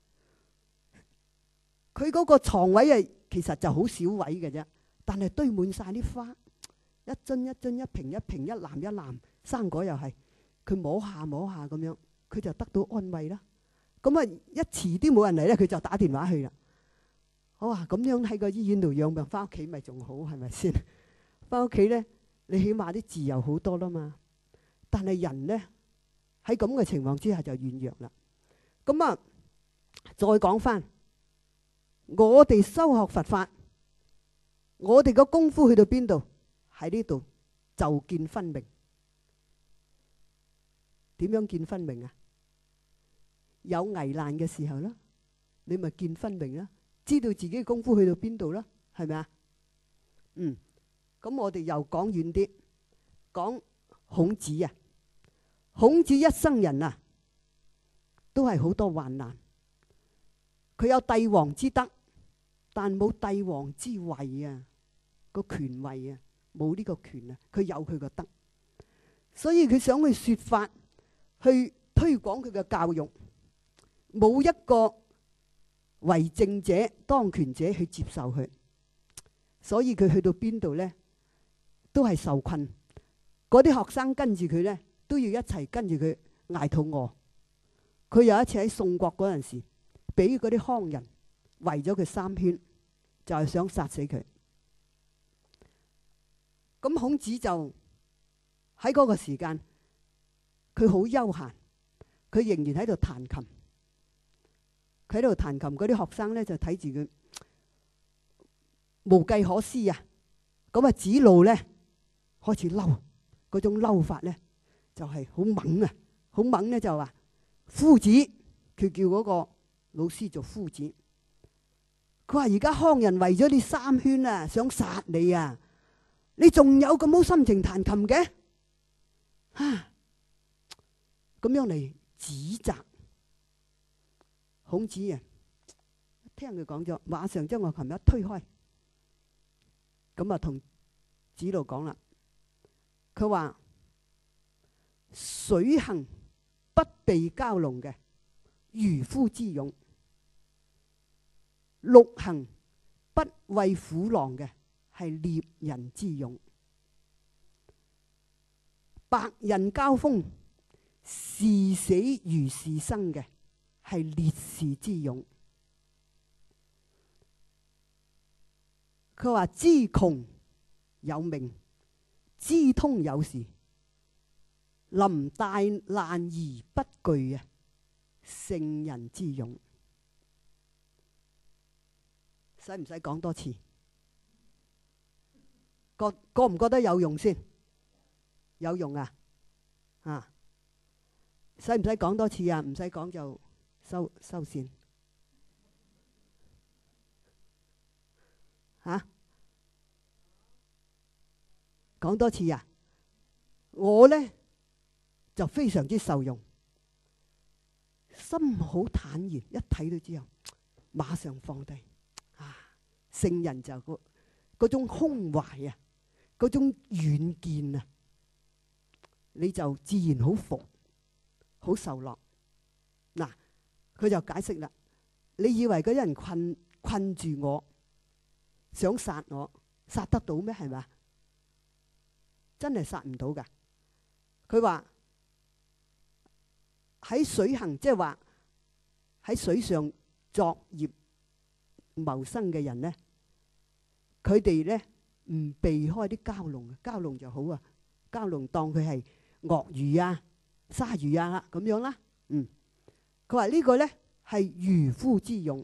佢嗰個床位啊，其實就好少位嘅啫，但係堆滿晒啲花，一樽一樽、一瓶一瓶、一籃一籃，生果又係，佢摸下摸下咁樣，佢就得到安慰啦。咁啊，一遲啲冇人嚟咧，佢就打電話去啦。我話咁樣喺個醫院度養病，翻屋企咪仲好，係咪先？翻屋企咧，你起碼啲自由好多啦嘛。但係人咧，喺咁嘅情況之下就軟弱啦。咁啊，再講翻，我哋修學佛法，我哋個功夫去到邊度？喺呢度就見分明。點樣見分明啊？有危難嘅時候啦，你咪見分明啦，知道自己嘅功夫去到邊度啦，係咪啊？嗯，咁我哋又講遠啲，講孔子啊。孔子一生人啊，都係好多患難。佢有帝王之德，但冇帝王之位啊，個權位啊，冇呢個權啊，佢有佢個德，所以佢想去說法，去推廣佢嘅教育。冇一個為政者、當權者去接受佢，所以佢去到邊度呢，都係受困。嗰啲學生跟住佢呢，都要一齊跟住佢挨肚餓。佢有一次喺宋國嗰陣時，俾嗰啲康人圍咗佢三圈，就係想殺死佢。咁孔子就喺嗰個時間，佢好悠閒，佢仍然喺度彈琴。佢喺度彈琴，嗰啲學生咧就睇住佢無計可施啊！咁啊，子路咧開始嬲，嗰種嬲法咧就係好猛啊！好猛咧就話夫子，佢叫嗰個老師做夫子。佢話而家康人圍咗你三圈啊，想殺你啊！你仲有咁好心情彈琴嘅？啊！咁樣嚟指責。孔子啊，聽佢講咗，馬上將個琴一推開，咁啊同子路講啦。佢話水行不備蛟龍嘅漁夫之勇，陸行不畏虎狼嘅係獵人之勇，百人交鋒視死如是生嘅係烈士之勇。佢話知窮有命，知通有時，臨大難而不懼啊，聖人之勇。使唔使講多次？覺覺唔覺得有用先？有用啊！啊，使唔使講多次啊？唔使講就收收線。吓，講多次啊！我呢就非常之受用，心好坦然，一睇到之後馬上放低。啊，聖人就嗰嗰種胸懷啊，嗰種遠見啊，你就自然好服，好受落。嗱，佢就解釋啦。你以為嗰啲人困困住我，想殺我，殺得到咩？係咪？真係殺唔到噶。 佢話喺水行，即係話喺水上作業謀生嘅人咧，佢哋咧唔避開啲蛟龍，蛟龍就好啊，蛟龍當佢係鱷魚啊、鯊魚啊咁樣啦。嗯，佢話呢個咧係漁夫之勇，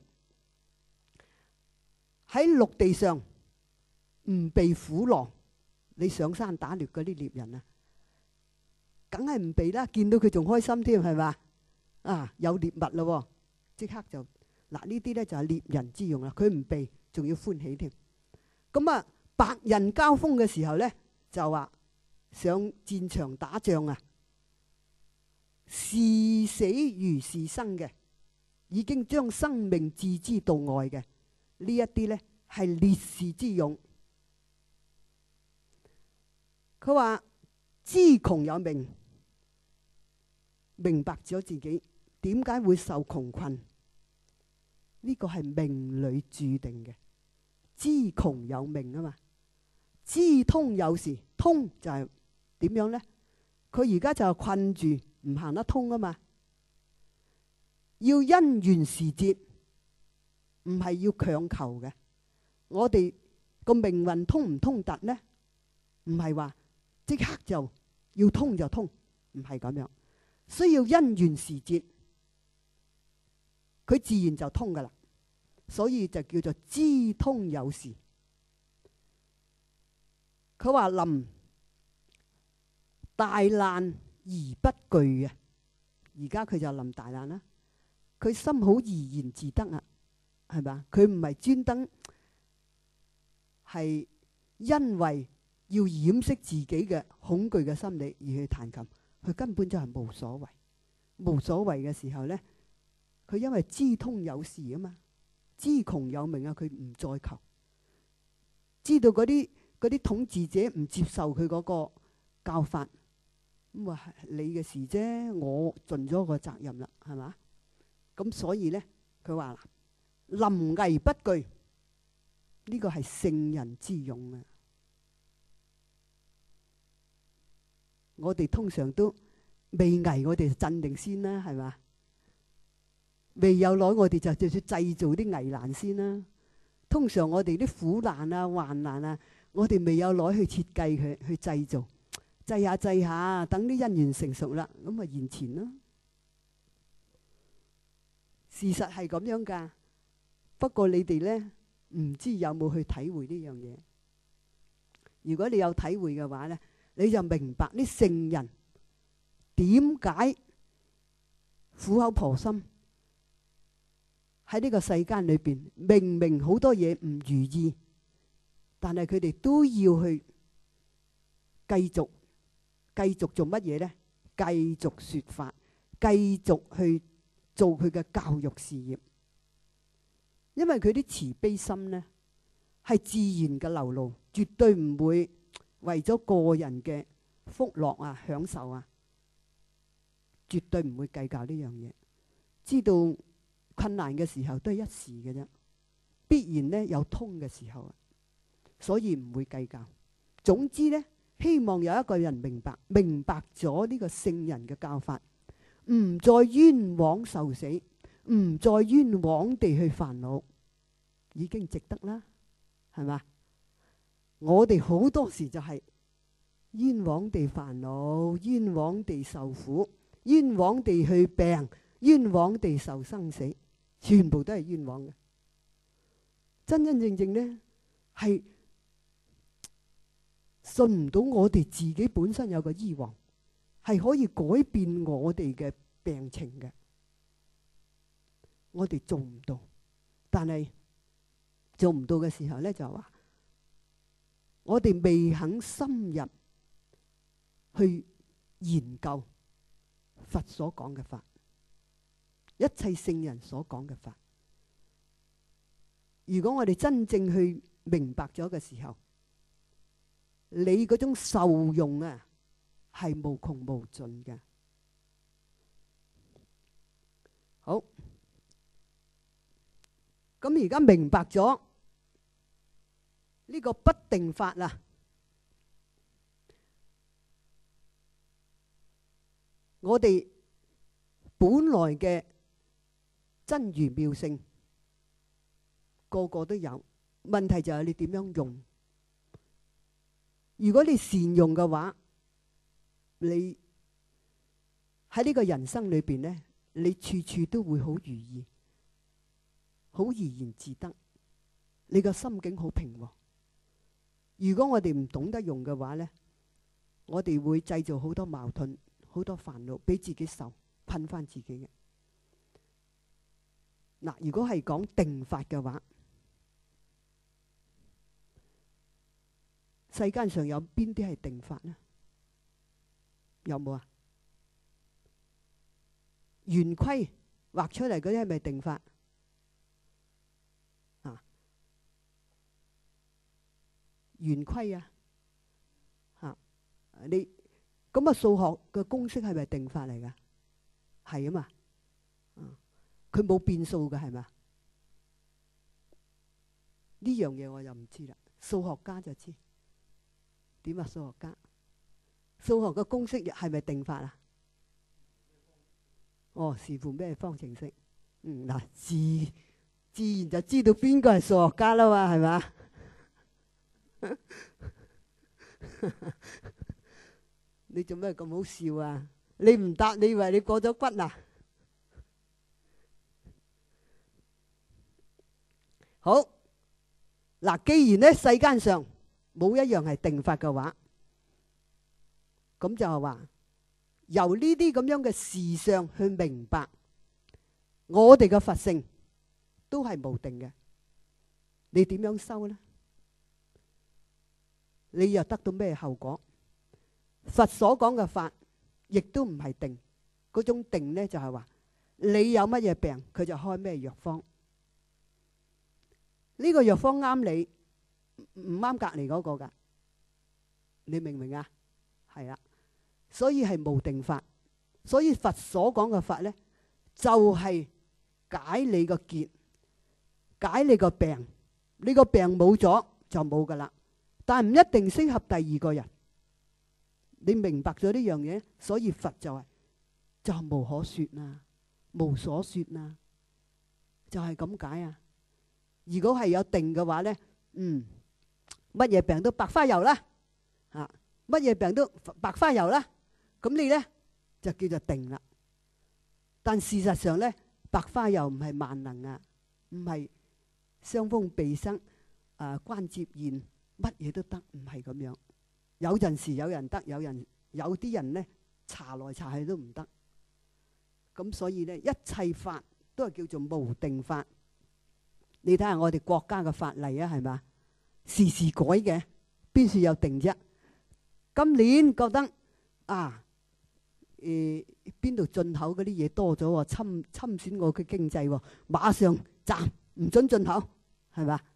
喺陸地上唔避虎狼。你上山打獵嗰啲獵人啊，梗係唔避啦，見到佢仲開心添，係嘛？啊，有獵物咯，即刻就嗱呢啲咧就係獵人之勇啦。佢唔避，仲要歡喜添。咁啊，白刃交鋒嘅時候咧，就話上戰場打仗啊，視死如視生嘅，已經將生命置之度外嘅呢一啲咧係烈士之勇。佢話知窮有命，明白咗自己點解會受窮困，呢個係命裏注定嘅。知窮有命啊嘛，知通有時，通就係點樣呢？佢而家就係困住，唔行得通啊嘛。要因緣時節，唔係要強求嘅。我哋個命運通唔通達呢？唔係話即刻就要通就通，唔係咁樣，需要因緣時節，佢自然就通噶啦。所以就叫做知通有時。佢話臨大難而不懼啊，而家佢就臨大難啦。佢心好怡然自得啊，係咪？佢唔係專登係因為要掩飾自己嘅恐懼嘅心理而去彈琴，佢根本就係無所謂。無所謂嘅時候咧，佢因為知通有時啊嘛，知窮有命啊，佢唔再求。知道嗰啲嗰啲統治者唔接受佢嗰個教法，咁話係你嘅事啫，我盡咗個責任啦，係嘛？咁所以咧，佢話臨危不懼，呢個係聖人之勇啊！我哋通常都未危，我哋就鎮定先啦，係嘛？未有耐，我哋就就製造啲危難先啦。通常我哋啲苦難啊、患難啊，我哋未有耐去設計佢，去製造，製下製下，等啲因緣成熟啦，咁咪現前咯。事實係咁樣噶，不過你哋咧唔知有冇去體會呢樣嘢。如果你有體會嘅話咧，你就明白啲聖人點解苦口婆心喺呢個世間裏邊，明明好多嘢唔如意，但係佢哋都要去繼續繼續做乜嘢咧？繼續說法，繼續去做佢嘅教育事業，因為佢啲慈悲心咧係自然嘅流露，絕對唔會為咗個人嘅福樂啊、享受啊，絕對唔會計較呢樣嘢。知道困難嘅時候都係一時嘅啫，必然咧有通嘅時候啊，所以唔會計較。總之咧，希望有一個人明白，明白咗呢個聖人嘅教法，唔再冤枉受死，唔再冤枉地去煩惱，已經值得啦，係嘛？我哋好多時就係冤枉地煩惱，冤枉地受苦，冤枉地去病，冤枉地受生死，全部都係冤枉嘅。真真正正呢，係信唔到我哋自己本身有個醫王，係可以改變我哋嘅病情嘅。我哋做唔到，但係做唔到嘅時候呢，就話我哋未肯深入去研究佛所講嘅法，一切聖人所講嘅法。如果我哋真正去明白咗嘅時候，你嗰種受用啊係無窮無盡嘅。好，咁而家明白咗呢個不定法啦， 我哋本來嘅真如妙性，個個都有。問題就係你點樣用。如果你善用嘅話，你喺呢個人生裏邊呢，你處處都會好如意，好怡然自得，你個心境好平和。如果我哋唔懂得用嘅話呢，我哋會製造好多矛盾、好多煩惱俾自己受，噴翻自己嘅。嗱，如果係講定法嘅話，世間上有邊啲係定法呢？有冇啊？圓規畫出嚟嗰啲係咪定法啊？圓規啊，吓你咁啊？數學嘅公式係咪定法嚟噶？係啊嘛，佢冇變數嘅係咪？呢樣嘢我就唔知啦，數學家就知。點啊？數學家，數學嘅公式係咪定法啊？哦，視乎咩方程式。嗯，嗱，自自然就知道邊個係數學家啦嘛，係嘛？你做咩咁好笑啊？你唔答，你以為你過咗骨啊？好，嗱，既然咧世間上冇一樣係定法嘅話，咁就係話由呢啲咁樣嘅事相去明白，我哋嘅佛性都係無定嘅。你點樣修呢？你又得到咩後果？佛所講嘅法，亦都唔係定。嗰種定呢，就係話你有乜嘢病，佢就開咩藥方。呢個藥方啱你，唔啱隔籬嗰個噶，你明唔明啊？係啦，所以係無定法。所以佛所講嘅法呢，就係解你個結，解你個病。你個病冇咗就冇噶啦，但係唔一定適合第二個人。你明白咗呢樣嘢，所以佛就係就無可說啦，無所說啦，就係咁解啊。如果係有定嘅話呢，嗯，乜嘢病都白花油啦，啊，乜嘢病都白花油啦，咁你呢就叫做定啦。但事實上呢，白花油唔係萬能啊，唔係傷風鼻塞啊關節炎乜嘢都得，唔係咁樣。有陣時有人得，有人有啲人呢查來查去都唔得。咁所以呢，一切法都係叫做無定法。你睇下我哋國家嘅法例啊，係嘛？時時改嘅，邊處有定啫？今年覺得啊，誒邊度進口嗰啲嘢多咗，侵侵損我嘅經濟，馬上暫唔准進口，係嘛？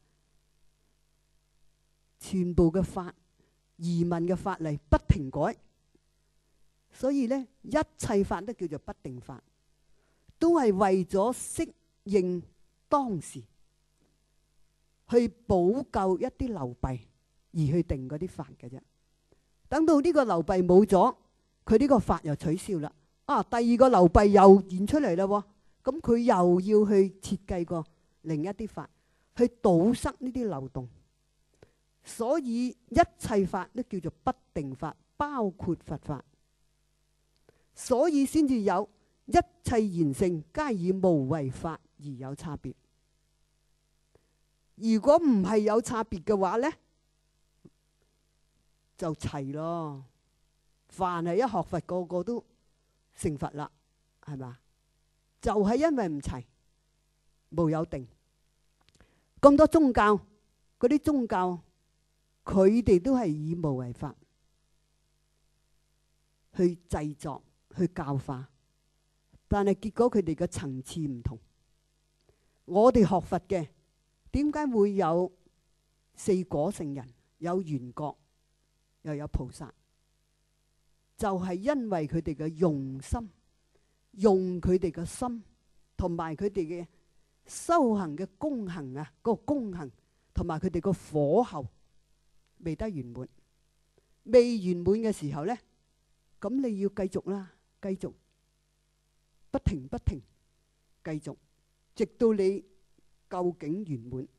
全部嘅法移民嘅法例不停改，所以呢，一切法都叫做不定法，都係為咗適應當時，去補救一啲流弊而去定嗰啲法嘅啫。等到呢個流弊冇咗，佢呢個法又取消啦。啊，第二個流弊又現出嚟啦，咁佢又要去設計個另一啲法去堵塞呢啲漏洞。所以一切法都叫做不定法，包括佛法。所以先至有一切言性皆以無為法而有差別。如果唔係有差別嘅話呢，就齊咯。凡係一學佛，個個都成佛啦，係嘛？就係因為唔齊，無有定。咁多宗教，嗰啲宗教，佢哋都係以無為法去製作、去教化，但係結果佢哋嘅層次唔同。我哋學佛嘅，點解會有四果聖人，有緣覺，又有菩薩？就係因為佢哋嘅用心，用佢哋嘅心，同埋佢哋嘅修行嘅功行啊，個功行同埋佢哋個火候未得圓滿，未圓滿嘅時候呢，咁你要繼續啦， 繼續不停不停繼續，直到你究竟圓滿。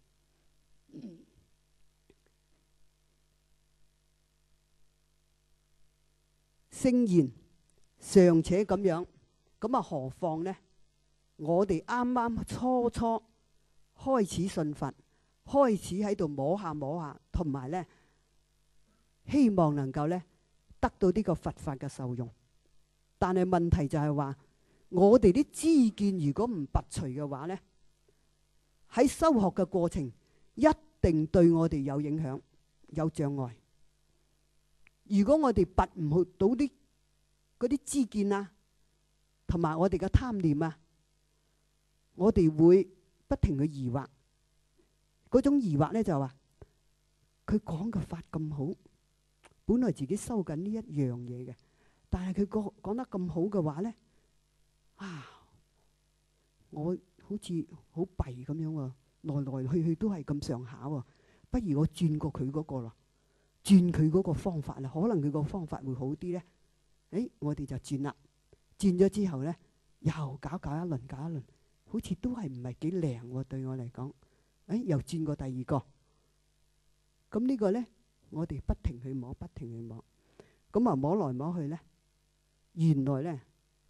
聖言尚且咁樣，咁啊何況呢？我哋啱啱初初開始信佛，開始喺度摸下摸下，同埋呢希望能夠呢得到呢個佛法嘅受用。但係問題就係話，我哋啲知見如果唔拔除嘅話呢，喺修學嘅過程一定對我哋有影響，有障礙。如果我哋拔唔到啲嗰啲知見啊，同埋我哋嘅貪念啊，我哋會不停去疑惑。嗰種疑惑咧就話，佢講嘅法咁好，本來自己修緊呢一樣嘢嘅，但係佢講講得咁好嘅話咧，啊，我好似好弊咁樣喎，來來去去都係咁上下喎，不如我轉過佢嗰個咯。轉佢嗰個方法啦，可能佢個方法會好啲咧。誒，我哋就轉啦。轉咗之後咧，又搞搞一輪，搞一輪，好似都係唔係幾靈喎。對我嚟講，誒，又轉過第二個。咁呢個咧，我哋不停去摸，不停去摸。咁啊，摸來摸去咧，原來咧，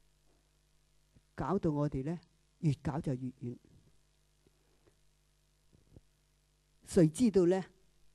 搞到我哋咧，越搞就越遠。誰知道咧？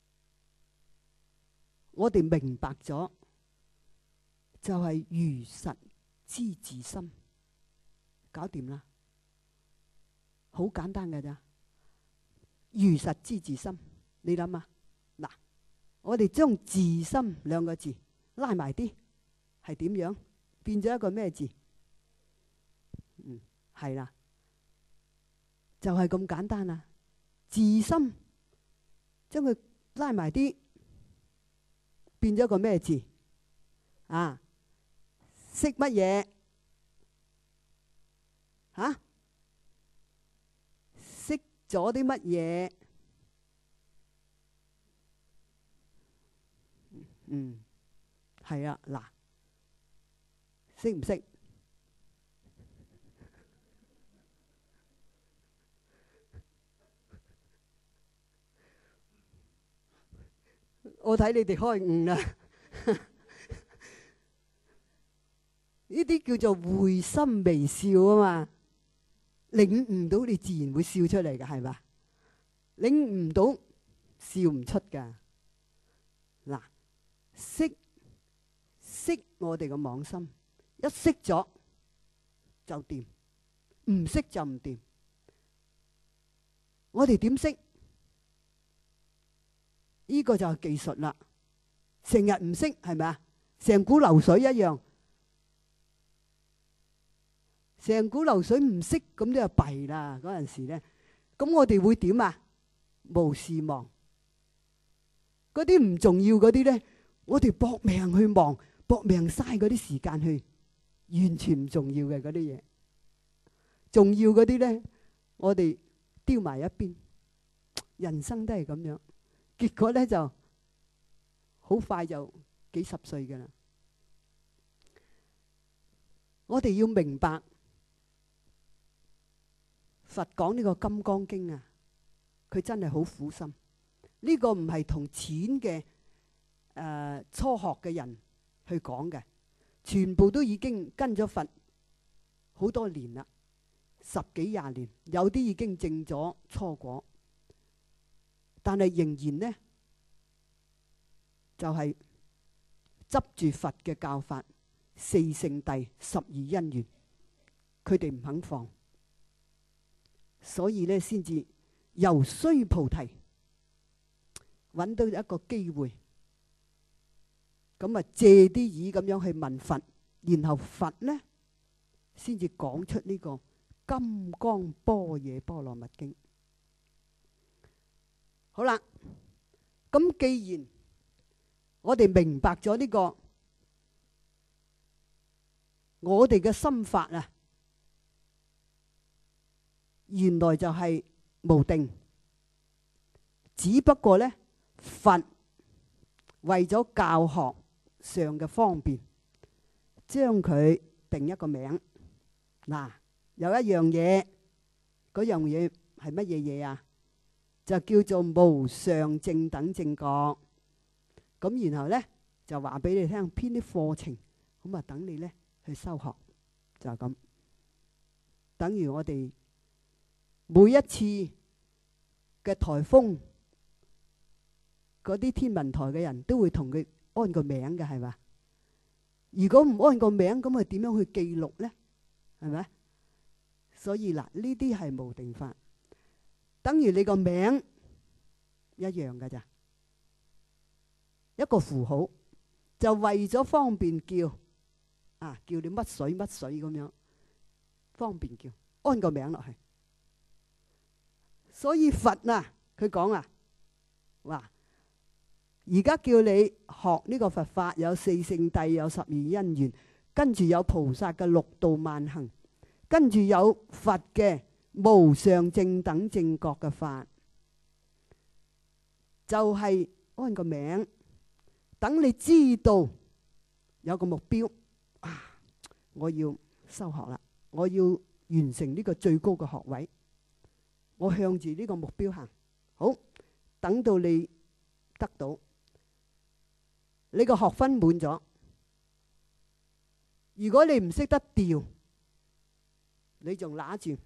我哋明白咗，就係如實知自心，搞掂啦，好簡單㗎咋。如實知自心，你諗下，嗱，我哋將自心兩個字拉埋啲，係點樣變咗一個咩字？嗯，係啦，就係咁簡單啦。自心將佢拉埋啲。變咗個咩字啊？識乜嘢吓？識咗啲乜嘢？嗯，係啊，嗱，識唔識？我睇你哋開悟啦，呢啲叫做會心微笑啊嘛，領悟到你自然會笑出嚟㗎，係嘛？領悟到笑唔出㗎。嗱，識識我哋嘅妄心，一識咗就掂，唔識就唔掂。我哋點識？呢個就係技術啦，成日唔識係咪啊？成股流水一樣，成股流水唔識咁就弊啦。嗰陣時咧，咁我哋會點啊？無事忙，嗰啲唔重要嗰啲咧，我哋搏命去忙，搏命嘥嗰啲時間去，完全唔重要嘅嗰啲嘢。重要嗰啲咧，我哋丟埋一邊。人生都係咁樣。結果咧就好快就幾十歲㗎啦。我哋要明白佛講呢個《金剛經》啊，佢真係好苦心。呢個唔係同淺嘅誒初學嘅人去講嘅，全部都已經跟咗佛好多年啦，十幾廿年，有啲已經證咗初果。但係仍然呢，就係、是、執住佛嘅教法，四聖諦、十二因緣，佢哋唔肯放，所以呢，先至由須菩提揾到一個機會，咁啊借啲意咁樣去問佛，然後佛呢先至講出呢個《金剛般若波羅蜜經》。好啦，咁既然我哋明白咗呢個，我哋嘅心法啊，原來就係無定，只不過呢，佛為咗教學上嘅方便，將佢定一個名。嗱，有一樣嘢，嗰樣嘢係乜嘢嘢啊？就叫做無上正等正覺。咁然後咧就話俾你聽編啲課程，咁啊等你咧去修學，就係咁。等於我哋每一次嘅颱風，嗰啲天文台嘅人都會同佢安個名嘅，係嘛？如果唔安個名，咁佢點樣去記錄咧？係咪？所以嗱，呢啲係無定法，等於你個名一樣㗎咋，一個符號就為咗方便叫啊，叫你乜水乜水咁樣，方便叫安個名落去。所以佛啊，佢講啊，話而家叫你學呢個佛法，有四聖諦，有十二因緣，跟住有菩薩嘅六度萬行，跟住有佛嘅無上正等正覺嘅法，就係安個名，等你知道有個目標啊，我要修學啦，我要完成呢個最高嘅學位，我向住呢個目標行。好，等到你得到你個學分滿咗，如果你唔識得調，你仲拿住，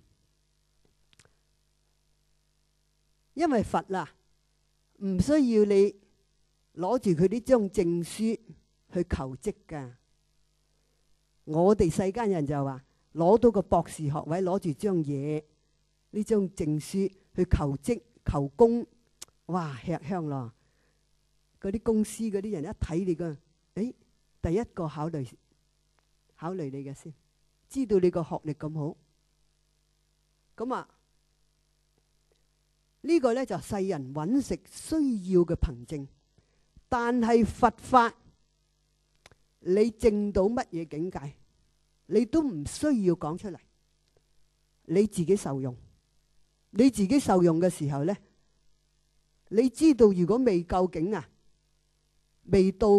因為佛啊唔需要你攞住佢呢張證書去求職噶。我哋世間人就話攞到個博士學位，攞住張嘢呢張證書去求職求工，哇吃香咯！嗰啲公司嗰啲人一睇你個，誒，第一個考慮考慮你嘅先，知道你個學歷咁好，咁啊呢個咧就世人揾食需要嘅憑證。但係佛法，你證到乜嘢境界，你都唔需要講出嚟，你自己受用。你自己受用嘅時候咧，你知道如果未夠境啊，未到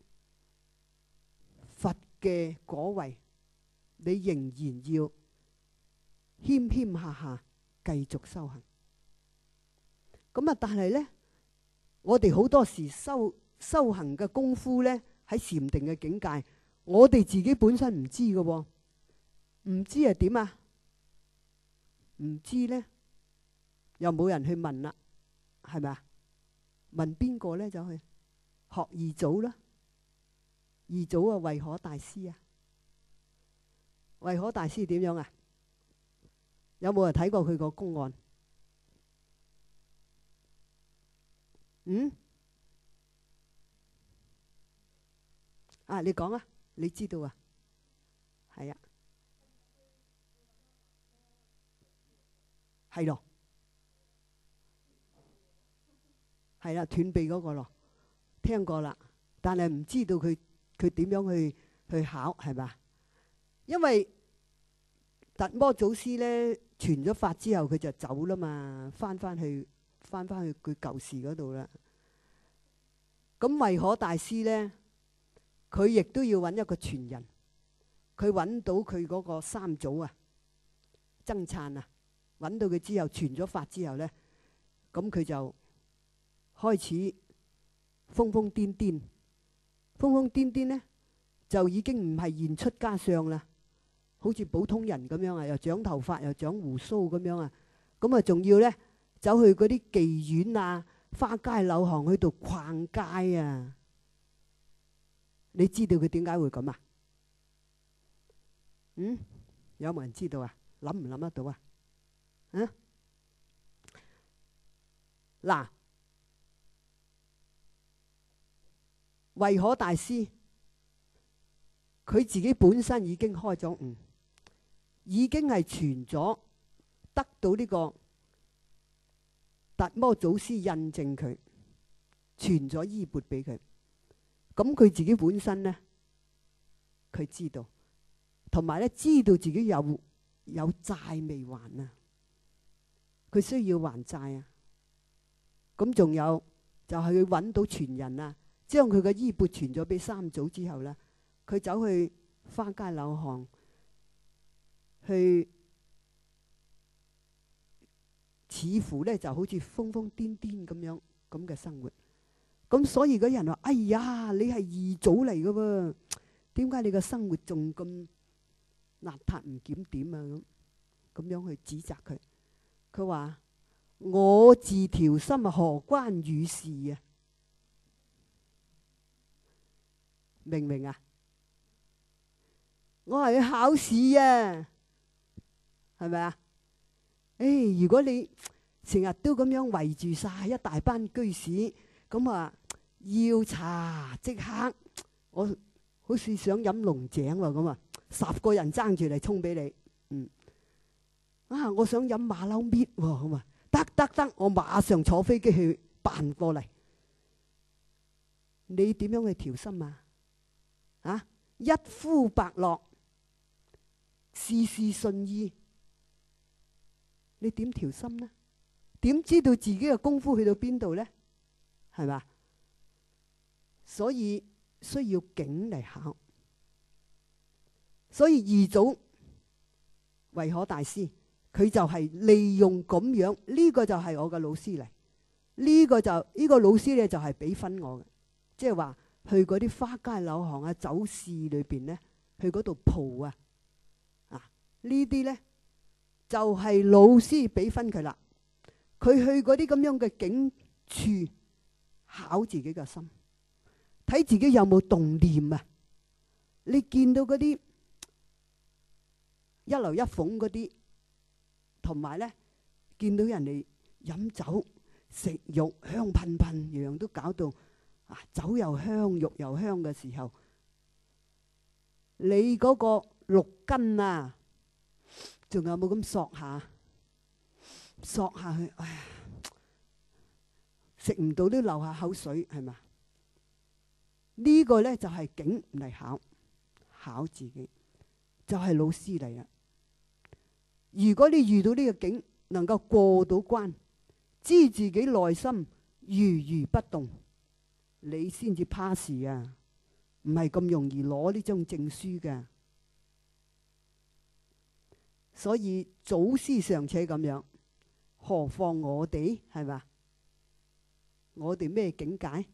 佛嘅果位，你仍然要謙謙下下繼續修行。咁啊，但係咧，我哋好多時修修行嘅功夫咧，喺禪定嘅境界，我哋自己本身唔知嘅喎，唔知係點啊？唔知咧，又冇人去問啦，係咪啊？問邊個咧？就去學二祖啦。二祖啊，慧可大師啊，慧可大師點樣啊？有冇人睇過佢個公案？嗯？啊，你講啊，你知道啊？係啊，係咯，係啦，斷臂嗰個咯，聽過啦，但係唔知道佢佢點樣去去考，係嘛？因為達摩祖師咧傳咗法之後，佢就走啦嘛，翻翻去翻翻去佢舊時嗰度啦。咁慧可大師咧，佢亦都要揾一個傳人，佢揾到佢嗰個三祖啊，僧璨啊，揾到佢之後傳咗法之後咧，咁佢就開始瘋瘋癲癲，瘋瘋癲癲咧就已經唔係現出家相啦，好似普通人咁樣啊，又長頭髮又長鬍鬚咁樣啊，咁啊仲要咧走去嗰啲妓院啊、花街柳巷去度逛街啊！你知道佢點解會咁啊？嗯？有冇人知道啊？諗唔諗得到啊？啊？嗱，慧可大師佢自己本身已經開咗悟，已經係傳咗得到呢個達摩祖師印證佢，傳咗衣缽俾佢。咁佢自己本身咧，佢知道，同埋咧知道自己有有債未還啊，佢需要還債啊。咁仲有就係佢揾到傳人啊，將佢嘅衣缽傳咗俾三祖之後咧，佢走去花街柳巷去，似乎咧就好似瘋瘋癲癲咁樣咁嘅生活。咁所以嗰人話：哎呀，你係二祖嚟嘅喎，點解你嘅生活仲咁邋遢唔檢點啊？咁咁樣去指責佢。佢話：我自調心啊，何關與事啊？明唔明啊？我係去考試啊，係咪啊？誒，如果你成日都咁樣圍住晒一大班居士，咁啊要茶即刻，我好似想飲龍井喎咁啊，十個人爭住嚟沖俾你，嗯，啊，我想飲馬騮搣喎，咁啊，得得得，我馬上坐飛機去辦過嚟。你點樣去調心啊？啊，一呼百諾，事事順意，你點調心呢？點知道自己嘅功夫去到邊度呢？係嘛？所以需要境嚟考。所以二祖慧可大師，佢就係利用咁樣，呢個就係我嘅老師嚟。呢個就呢個老師咧就係俾分我嘅，即係話去嗰啲花街柳巷啊、酒肆裏邊咧，去嗰度蒲啊，啊呢啲咧就係老師俾分佢啦。佢去嗰啲咁樣嘅境處考自己嘅心，睇自己有冇動念啊。你見到嗰啲一樓一鳳嗰啲，同埋咧見到人哋飲酒食肉香噴噴，樣樣都搞到啊酒又香肉又香嘅時候，你嗰個六根啊，仲有冇咁索下？索下去，哎呀，食唔到都流下口水，係嘛？呢個咧就係境嚟考，考自己就係老師嚟啦。如果你遇到呢個境，能夠過到關，知自己內心如如不動，你先至 pass 啊，唔係咁容易攞呢張證書嘅。所以祖師尚且咁樣，何況我哋係嘛？我哋咩境界？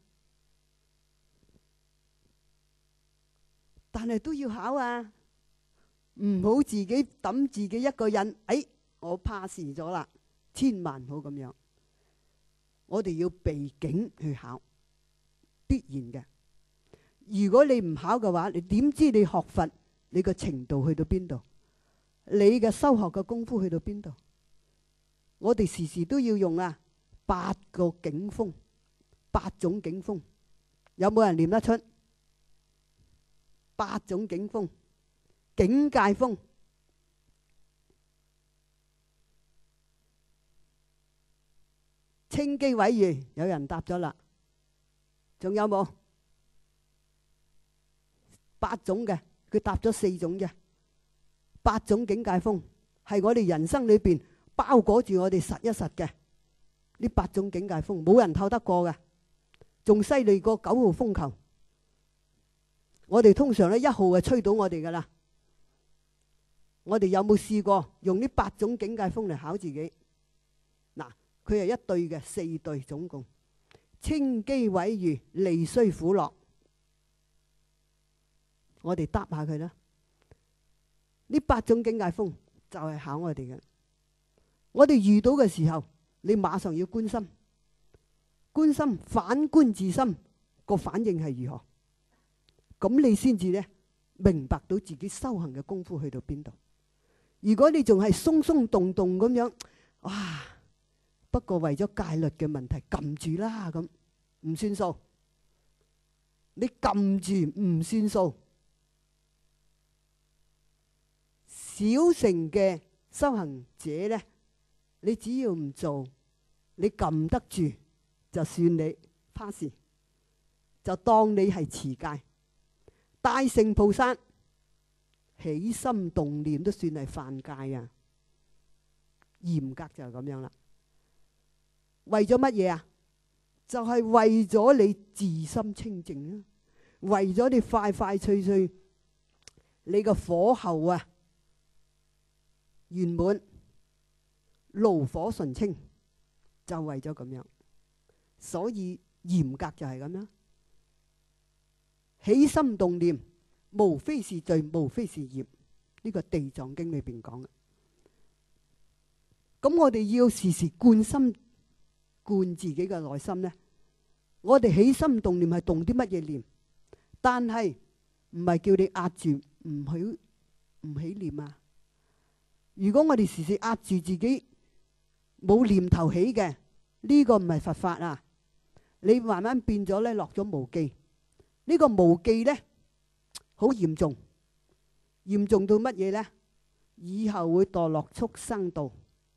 但係都要考啊！唔好自己抌自己一個人，哎，我 pass 咗啦，千萬唔好咁樣。我哋要備境去考，必然嘅。如果你唔考嘅話，你點知你學佛你個程度去到邊度？你嘅修學嘅功夫去到邊度？我哋時時都要用啊八個境風，八種境風，有冇人念得出？八種境風，境界風，清機毀譽，有人答咗啦。仲有冇？八種嘅，佢答咗四種嘅。八種境界風係我哋人生裏邊包裹住我哋實一實嘅。呢八種境界風冇人透得過嘅，仲犀利過九號風球。我哋通常咧一號就吹到我哋噶啦。我哋有冇試過用呢八種境界風嚟考自己？嗱，佢係一對嘅，四對總共。清機毀譽，利衰苦樂。我哋答下佢啦。呢八種境界風就係考我哋嘅。我哋遇到嘅時候，你馬上要觀心，觀心反觀自心個反應係如何？咁你先至咧明白到自己修行嘅功夫去到邊度。如果你仲係鬆鬆動動咁樣，哇！不過為咗戒律嘅問題撳住啦，咁唔算數。你撳住唔算數。小乘嘅修行者咧，你只要唔做，你撳得住就算你 pass，就當你係持戒。大乘菩薩起心動念都算係犯戒啊！嚴格就係咁樣啦。為咗乜嘢啊？就係為咗你自心清淨啊！為咗你快快脆脆，你個火候啊圓滿、爐火純青，就為咗咁樣。所以嚴格就係咁樣，起心動念無非是罪，無非是業。呢個地藏經裏邊講嘅。咁我哋要時時觀心，觀自己嘅內心呢。我哋起心動念係動啲乜嘢念？但係唔係叫你壓住唔許唔起念啊！如果我哋時時壓住自己冇念頭起嘅，呢個唔係佛法啊！你慢慢變咗咧，落咗無記。呢個無記咧好嚴重，嚴重到乜嘢咧？以後會墮落畜生道。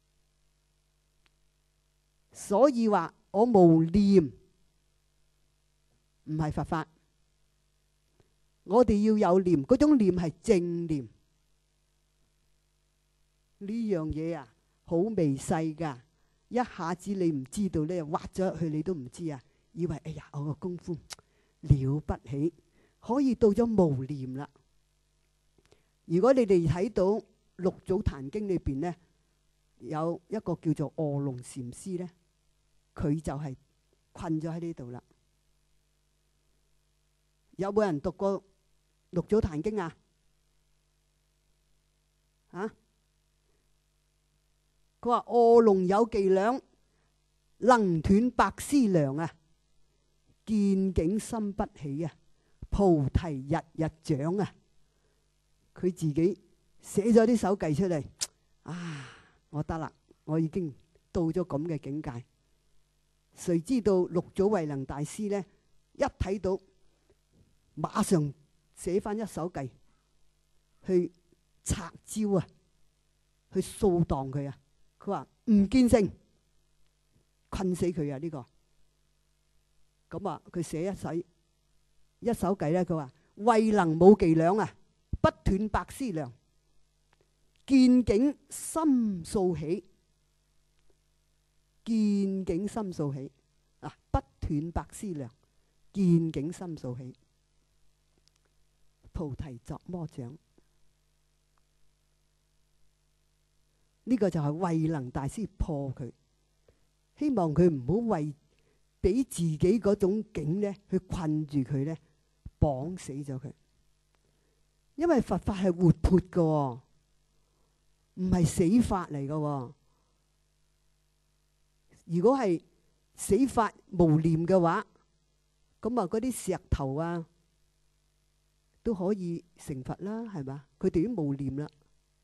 所以話我無念唔係佛法，我哋要有念，嗰種念係正念。呢樣嘢啊，好微細噶，一下子你唔知道咧，挖咗入去你都唔知啊，以為哎呀我個功夫了不起，可以到咗無念啦。如果你哋睇到六祖壇經裏邊呢，有一個叫做臥龍禪師咧，佢就係困咗喺呢度啦。有冇人讀過六祖壇經啊？啊？佢話臥龍有伎倆，能斷百思量啊！見境心不起啊，菩提日日長啊！佢自己寫咗啲手計出嚟，啊！我得啦，我已經到咗咁嘅境界。誰知道六祖慧能大師呢，一睇到，馬上寫翻一手計去拆招啊，去掃蕩佢啊！佢話唔見性，困死佢啊！呢個咁啊，佢寫一手一手計咧，佢話慧能冇伎倆啊，不斷百思量，見境心素起，見境心素起啊，不斷百思量，見境心素起，菩提作魔掌。呢個就係慧能大師破佢，希望佢唔好為俾自己嗰種境咧去困住佢咧，綁死咗佢。因為佛法係活潑嘅，唔係死法嚟嘅。如果係死法無念嘅話，咁啊嗰啲石頭啊都可以成佛啦，係嘛？佢哋都無念啦。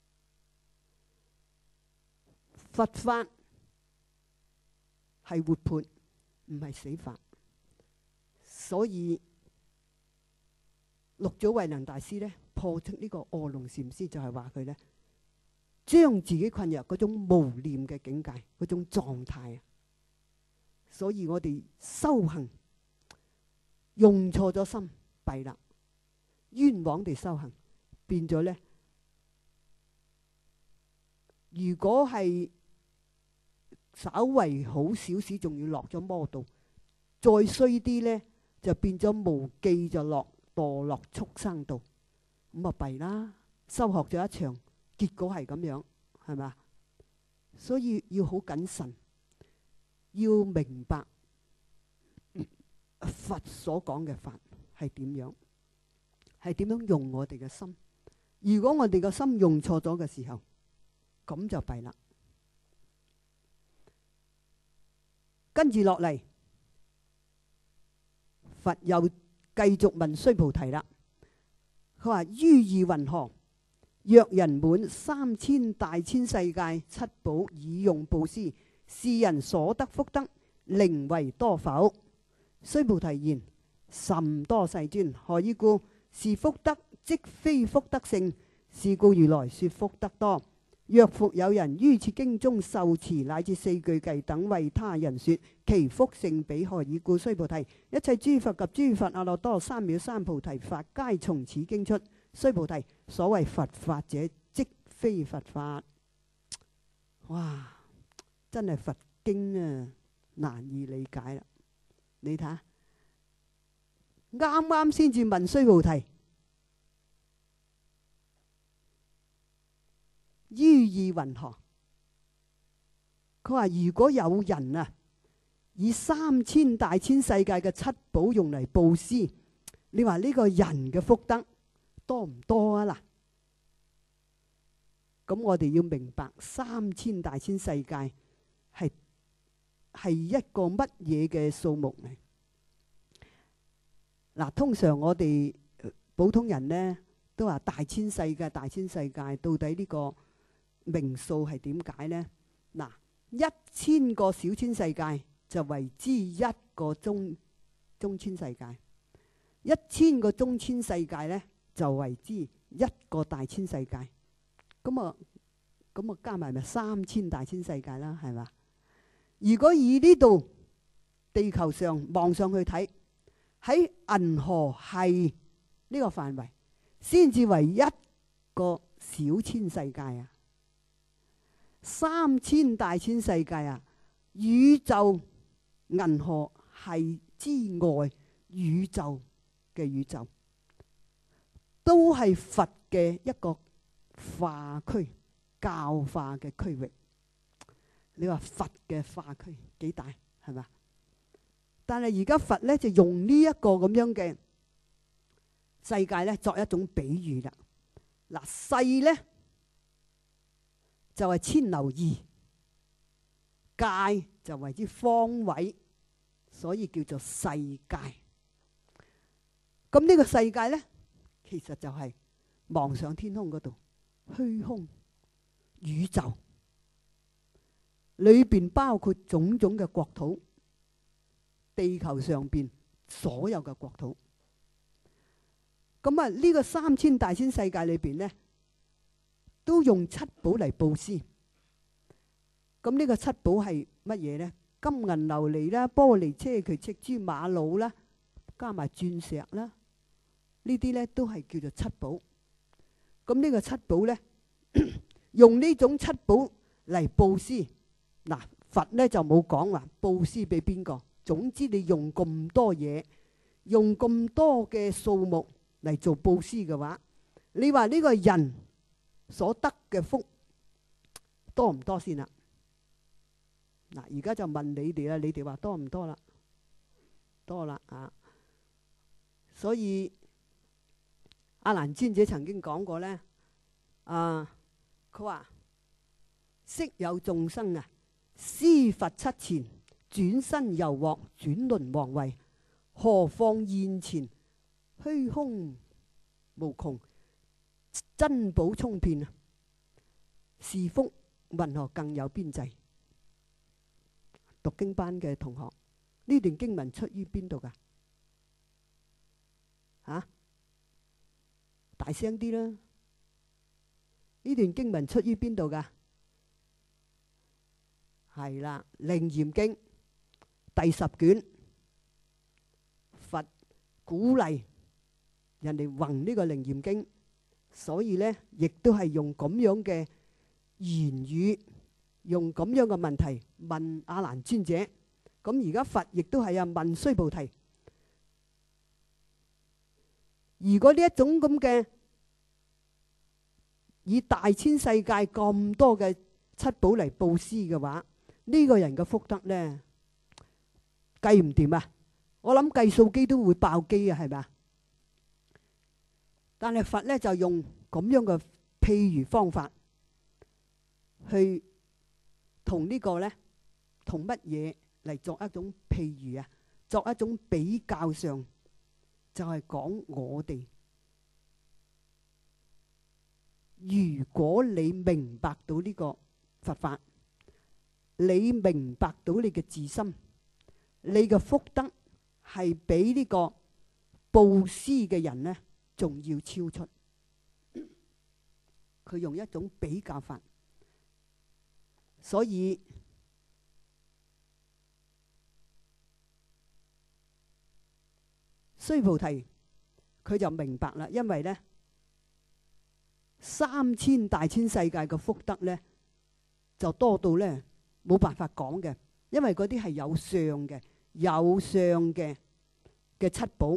佛法係活潑，唔係死法，所以六祖慧能大師咧破出呢個臥龍禪師，就係話佢咧將自己困入嗰種無念嘅境界，嗰種狀態啊。所以我哋修行用錯咗心，弊啦，冤枉地修行，變咗咧。如果係稍為好少少，仲要落咗魔道，再衰啲咧，就變咗無記，就落墮落畜生道，咁啊弊啦！修學咗一場，結果係咁樣，係嘛？所以要好謹慎，要明白佛所講嘅法係點樣，係點樣用我哋嘅心。如果我哋嘅心用錯咗嘅時候，咁就弊啦。跟住落嚟，佛又繼續問須菩提啦。佢話：於意云何？若人滿三千大千世界七寶以用布施，是人所得福德，寧為多否？須菩提言：甚多世尊。何以故？是福德即非福德性，是故如來說福德多。若復有人於此經中受持乃至四句偈等為他人說，其福性彼何以故？須菩提，一切諸佛及諸佛阿耨多三藐三菩提法，皆從此經出。須菩提，所謂佛法者，即非佛法。哇！真係佛經啊，難以理解啦。你睇下，啱啱先至問須菩提， 於意云何？佢話如果有人啊，以三千大千世界嘅七寶用嚟布施，你話呢個人嘅福德多唔多啊？嗱，咁我哋要明白三千大千世界係係一個乜嘢嘅數目嚟？嗱，通常我哋普通人呢都話大千世界，大千世界到底呢個名數係點解呢？嗱，一千個小千世界就為之一個中中千世界，一千個中千世界呢就為之一個大千世界。咁啊，咁啊加埋咪三千大千世界啦，係嘛？如果以呢度地球上望上去睇，喺銀河系呢個範圍，先至為一個小千世界啊！三千大千世界啊！宇宙銀河系之外，宇宙嘅宇宙，都係佛嘅一個化區、教化嘅區域。你話佛嘅化區幾大，係嘛？但係而家佛咧就用呢一個咁樣嘅世界咧作一種比喻啦。嗱，世咧就係千流義，界就為之方位，所以叫做世界。咁呢個世界咧，其實就係望上天空嗰度，虛空宇宙裏邊包括種種嘅國土。地球上邊所有嘅國土，咁啊呢個三千大千世界裏邊呢，都用七寶嚟布施。咁呢個七寶係乜嘢呢？金銀琉璃啦、玻璃硨磲赤珠瑪瑙啦，加埋鑽石啦，呢啲呢都係叫做七寶。咁呢個七寶呢，用呢種七寶嚟布施。嗱，佛呢就冇講話布施俾邊個。總之你用咁多嘢，用咁多嘅數目嚟做布施嘅話，你話呢個人所得嘅福多唔多先啦？嗱，而家就問你哋啦，你哋話多唔多啦？多啦啊！所以阿難尊者曾經講過咧，啊，佢話昔有眾生啊，施佛七錢。轉身猶獲轉輪王位，何況現前虛空無窮，珍寶充遍啊！是福云何更有邊際？讀經班嘅同學，呢段經文出於邊度噶？吓，大聲啲啦！呢段經文出於邊度噶？係啦，《楞嚴經》第十卷，佛鼓勵人哋弘呢個《楞嚴經》，所以呢，亦都係用咁樣嘅言語，用咁樣嘅問題問阿難尊者。咁而家佛亦都係啊問須菩提：如果呢一種咁嘅以大千世界咁多嘅七寶嚟布施嘅話，呢個人嘅福德呢，計唔掂啊！我諗計數機都會爆機啊，係咪啊？但係佛咧就用咁樣嘅譬喻方法去同呢個咧，同乜嘢嚟作一種譬喻啊？作一種比較上，就係講我哋，如果你明白到呢個佛法，你明白到你嘅自心，你嘅福德係比呢個布施嘅人呢仲要超出。佢用一種比較法，所以須菩提佢就明白啦，因為呢三千大千世界嘅福德呢就多到呢冇辦法講嘅，因為嗰啲係有相嘅。有相嘅嘅七寶，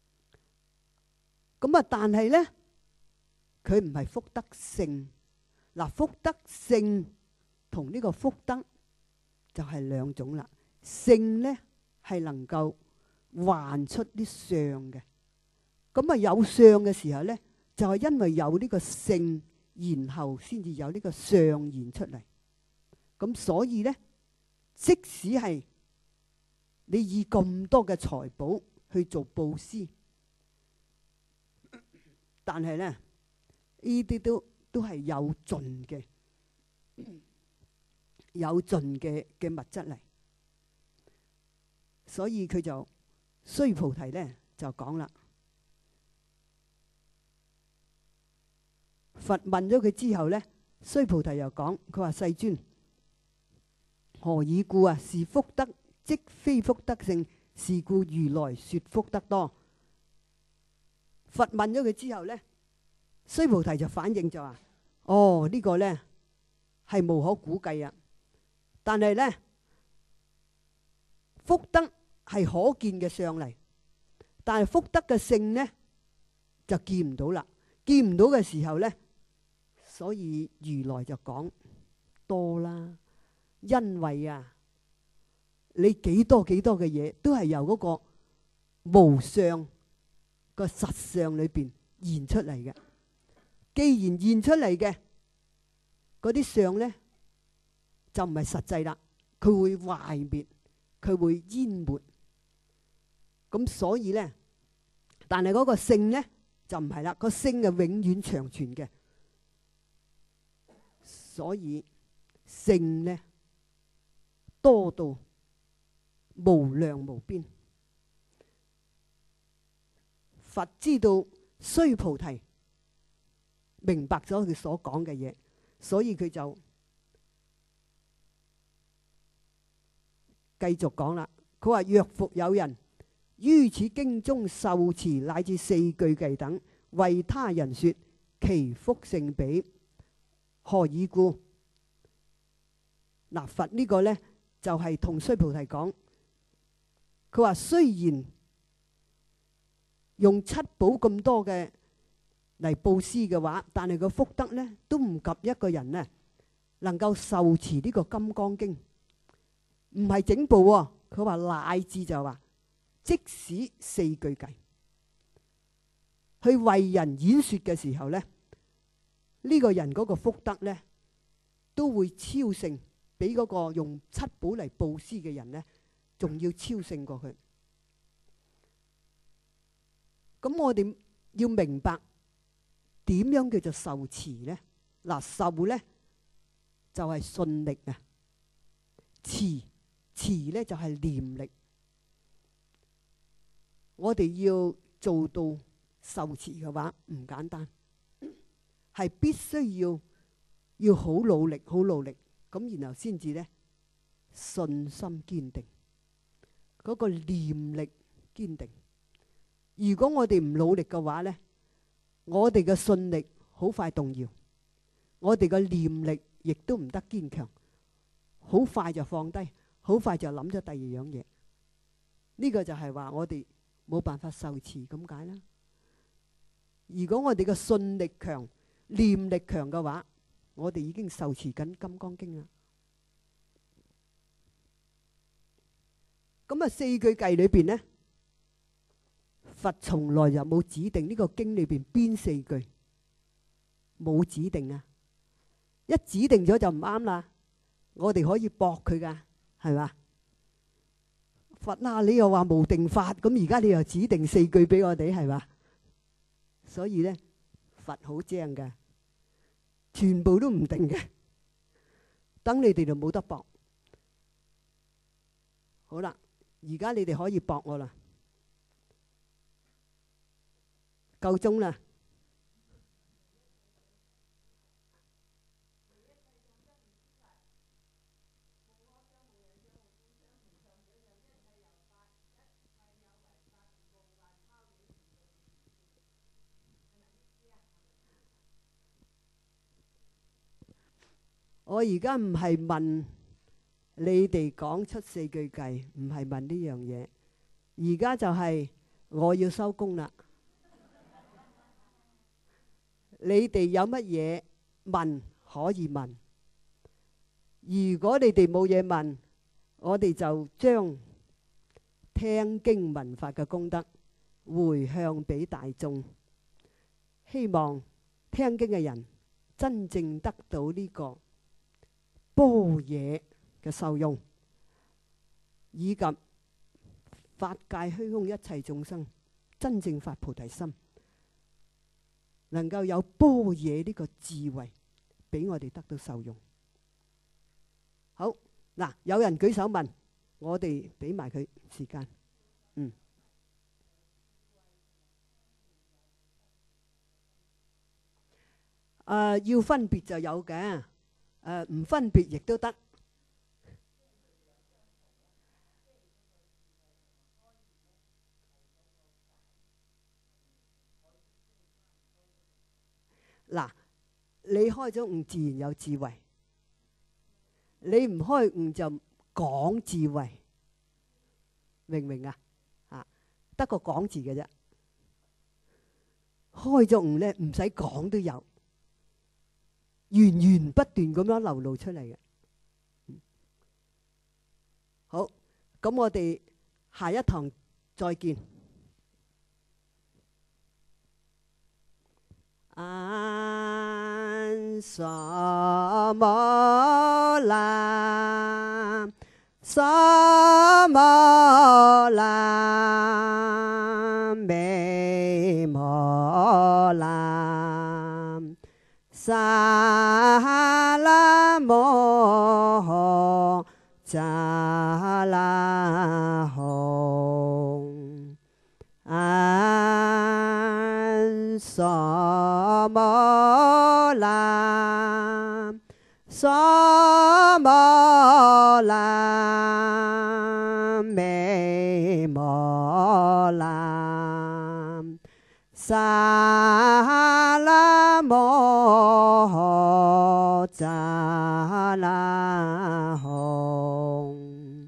咁啊，但係咧，佢唔係福德性， 嗱，福德性同呢個福德就係兩種啦。性咧係能夠幻出啲相嘅，咁啊有相嘅時候咧，就係因為有呢個性，然後先至有呢個相現出嚟。咁所以咧，即使係你以咁多嘅財寶去做布施，但係咧呢啲都都係有盡嘅，有盡嘅嘅物質嚟。所以佢就須菩提咧就講啦，佛問咗佢之後咧，須菩提又講，佢話世尊，何以故啊？是福德即非福德性，是故如來說福德多。佛問咗佢之後咧，須菩提就反應就話：哦，呢個咧係無可估計啊！但係咧，福德係可見嘅相嚟，但係福德嘅性咧就見唔到啦。見唔到嘅時候咧，所以如來就講多啦。因為啊，你幾多幾多嘅嘢都係由嗰個無相個實相裏邊現出嚟嘅。既然現出嚟嘅嗰啲相咧，就唔係實際啦，佢會壞滅，佢會淹沒。咁所以咧，但係嗰個性咧就唔係啦，個性係永遠長存嘅。所以性咧多到無量無邊。佛知道須菩提明白咗佢所講嘅嘢，所以佢就繼續講啦。佢話：若復有人於此經中受持乃至四句偈等，為他人說，其福勝彼。何以故？嗱，佛呢個呢，就係同須菩提講，佢話雖然用七寶咁多嘅嚟布施嘅話，但係個福德呢都唔及一個人呢能夠受持呢個《金剛經》，唔係整部喎。佢話乃至就話，即使四句偈去為人演說嘅時候呢，呢個人嗰個福德呢都會超勝，比嗰個用七寶嚟布施嘅人呢仲要超勝過佢。咁我哋要明白點樣叫做受持呢？嗱，受呢就係信力啊，持持呢就係念力。我哋要做到受持嘅話唔簡單，係必須要要好努力，好努力咁，然後先至呢信心堅定，嗰個念力堅定。如果我哋唔努力嘅話呢，我哋嘅信力好快動搖，我哋嘅念力亦都唔得堅強，好快就放低，好快就諗咗第二樣嘢。呢個就係話我哋冇辦法受持咁解啦。如果我哋嘅信力強、念力強嘅話，我哋已經受持緊《金剛經》啦。咁啊，四句偈裏邊呢，佛從來就冇指定呢個經裏邊邊四句，冇指定啊！一指定咗就唔啱啦。我哋可以駁佢噶，係嘛？佛啊，你又話無定法，咁而家你又指定四句俾我哋，係嘛？所以咧，佛好精噶，全部都唔定嘅，等你哋就冇得駁。好啦，而家你哋可以駁我啦，夠鐘啦。我而家唔係問你哋講出四句偈，唔係問呢樣嘢。而家就係我要收工啦。你哋有乜嘢問可以問。如果你哋冇嘢問，我哋就將聽經聞法嘅功德回向俾大眾，希望聽經嘅人真正得到呢個般若嘅受用，以及法界虛空一切眾生真正發菩提心，能夠有般若呢個智慧俾我哋得到受用。好，嗱，有人舉手問，我哋俾埋佢時間。嗯，誒，要分別就有嘅，誒，唔分別亦都得。嗱，你開咗悟，自然有智慧；你唔開悟就講智慧，明唔明啊？啊，得個講字嘅啫。開咗悟咧，唔使講都有，源源不斷咁樣流露出嚟嘅。好，咁我哋下一堂再見。安薩摩拉，薩摩拉，美摩拉，薩拉摩扎拉吽，安薩摩拉，薩摩拉，美摩拉，薩拉摩扎拉吽，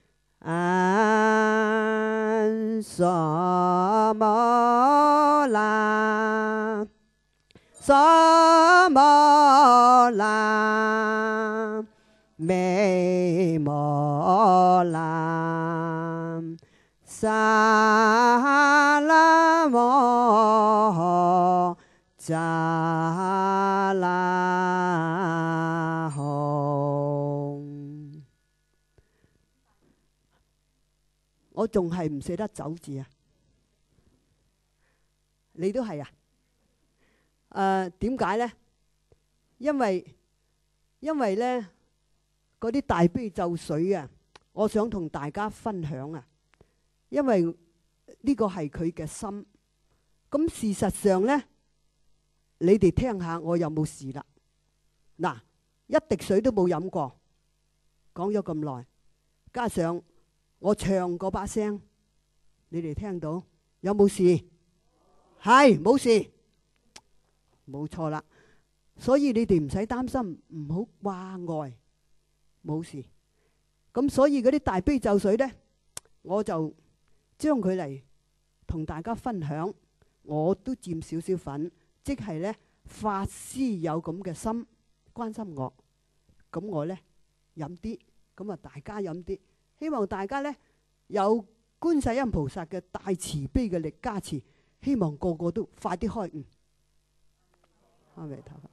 安薩摩拉，薩摩拉，美摩拉，薩拉摩扎拉吽。我仲係唔捨得走字啊！你都係啊？誒，點解呢？因為因為呢嗰啲大悲咒水啊，我想同大家分享啊。因為呢個係佢嘅心。咁事實上呢，你哋聽下我有冇事啦？嗱，一滴水都冇飲過，講咗咁耐，加上我唱嗰把聲，你哋聽到有冇事？係冇事，冇錯啦。所以你哋唔使擔心，唔好掛礙，冇事。咁所以嗰啲大悲咒水呢，我就將佢嚟同大家分享，我都佔少少份，即係呢，法師有咁嘅心關心我，咁我呢飲啲，咁啊大家飲啲，希望大家呢有觀世音菩薩嘅大慈悲嘅力加持，希望個個都快啲開悟。阿彌陀佛。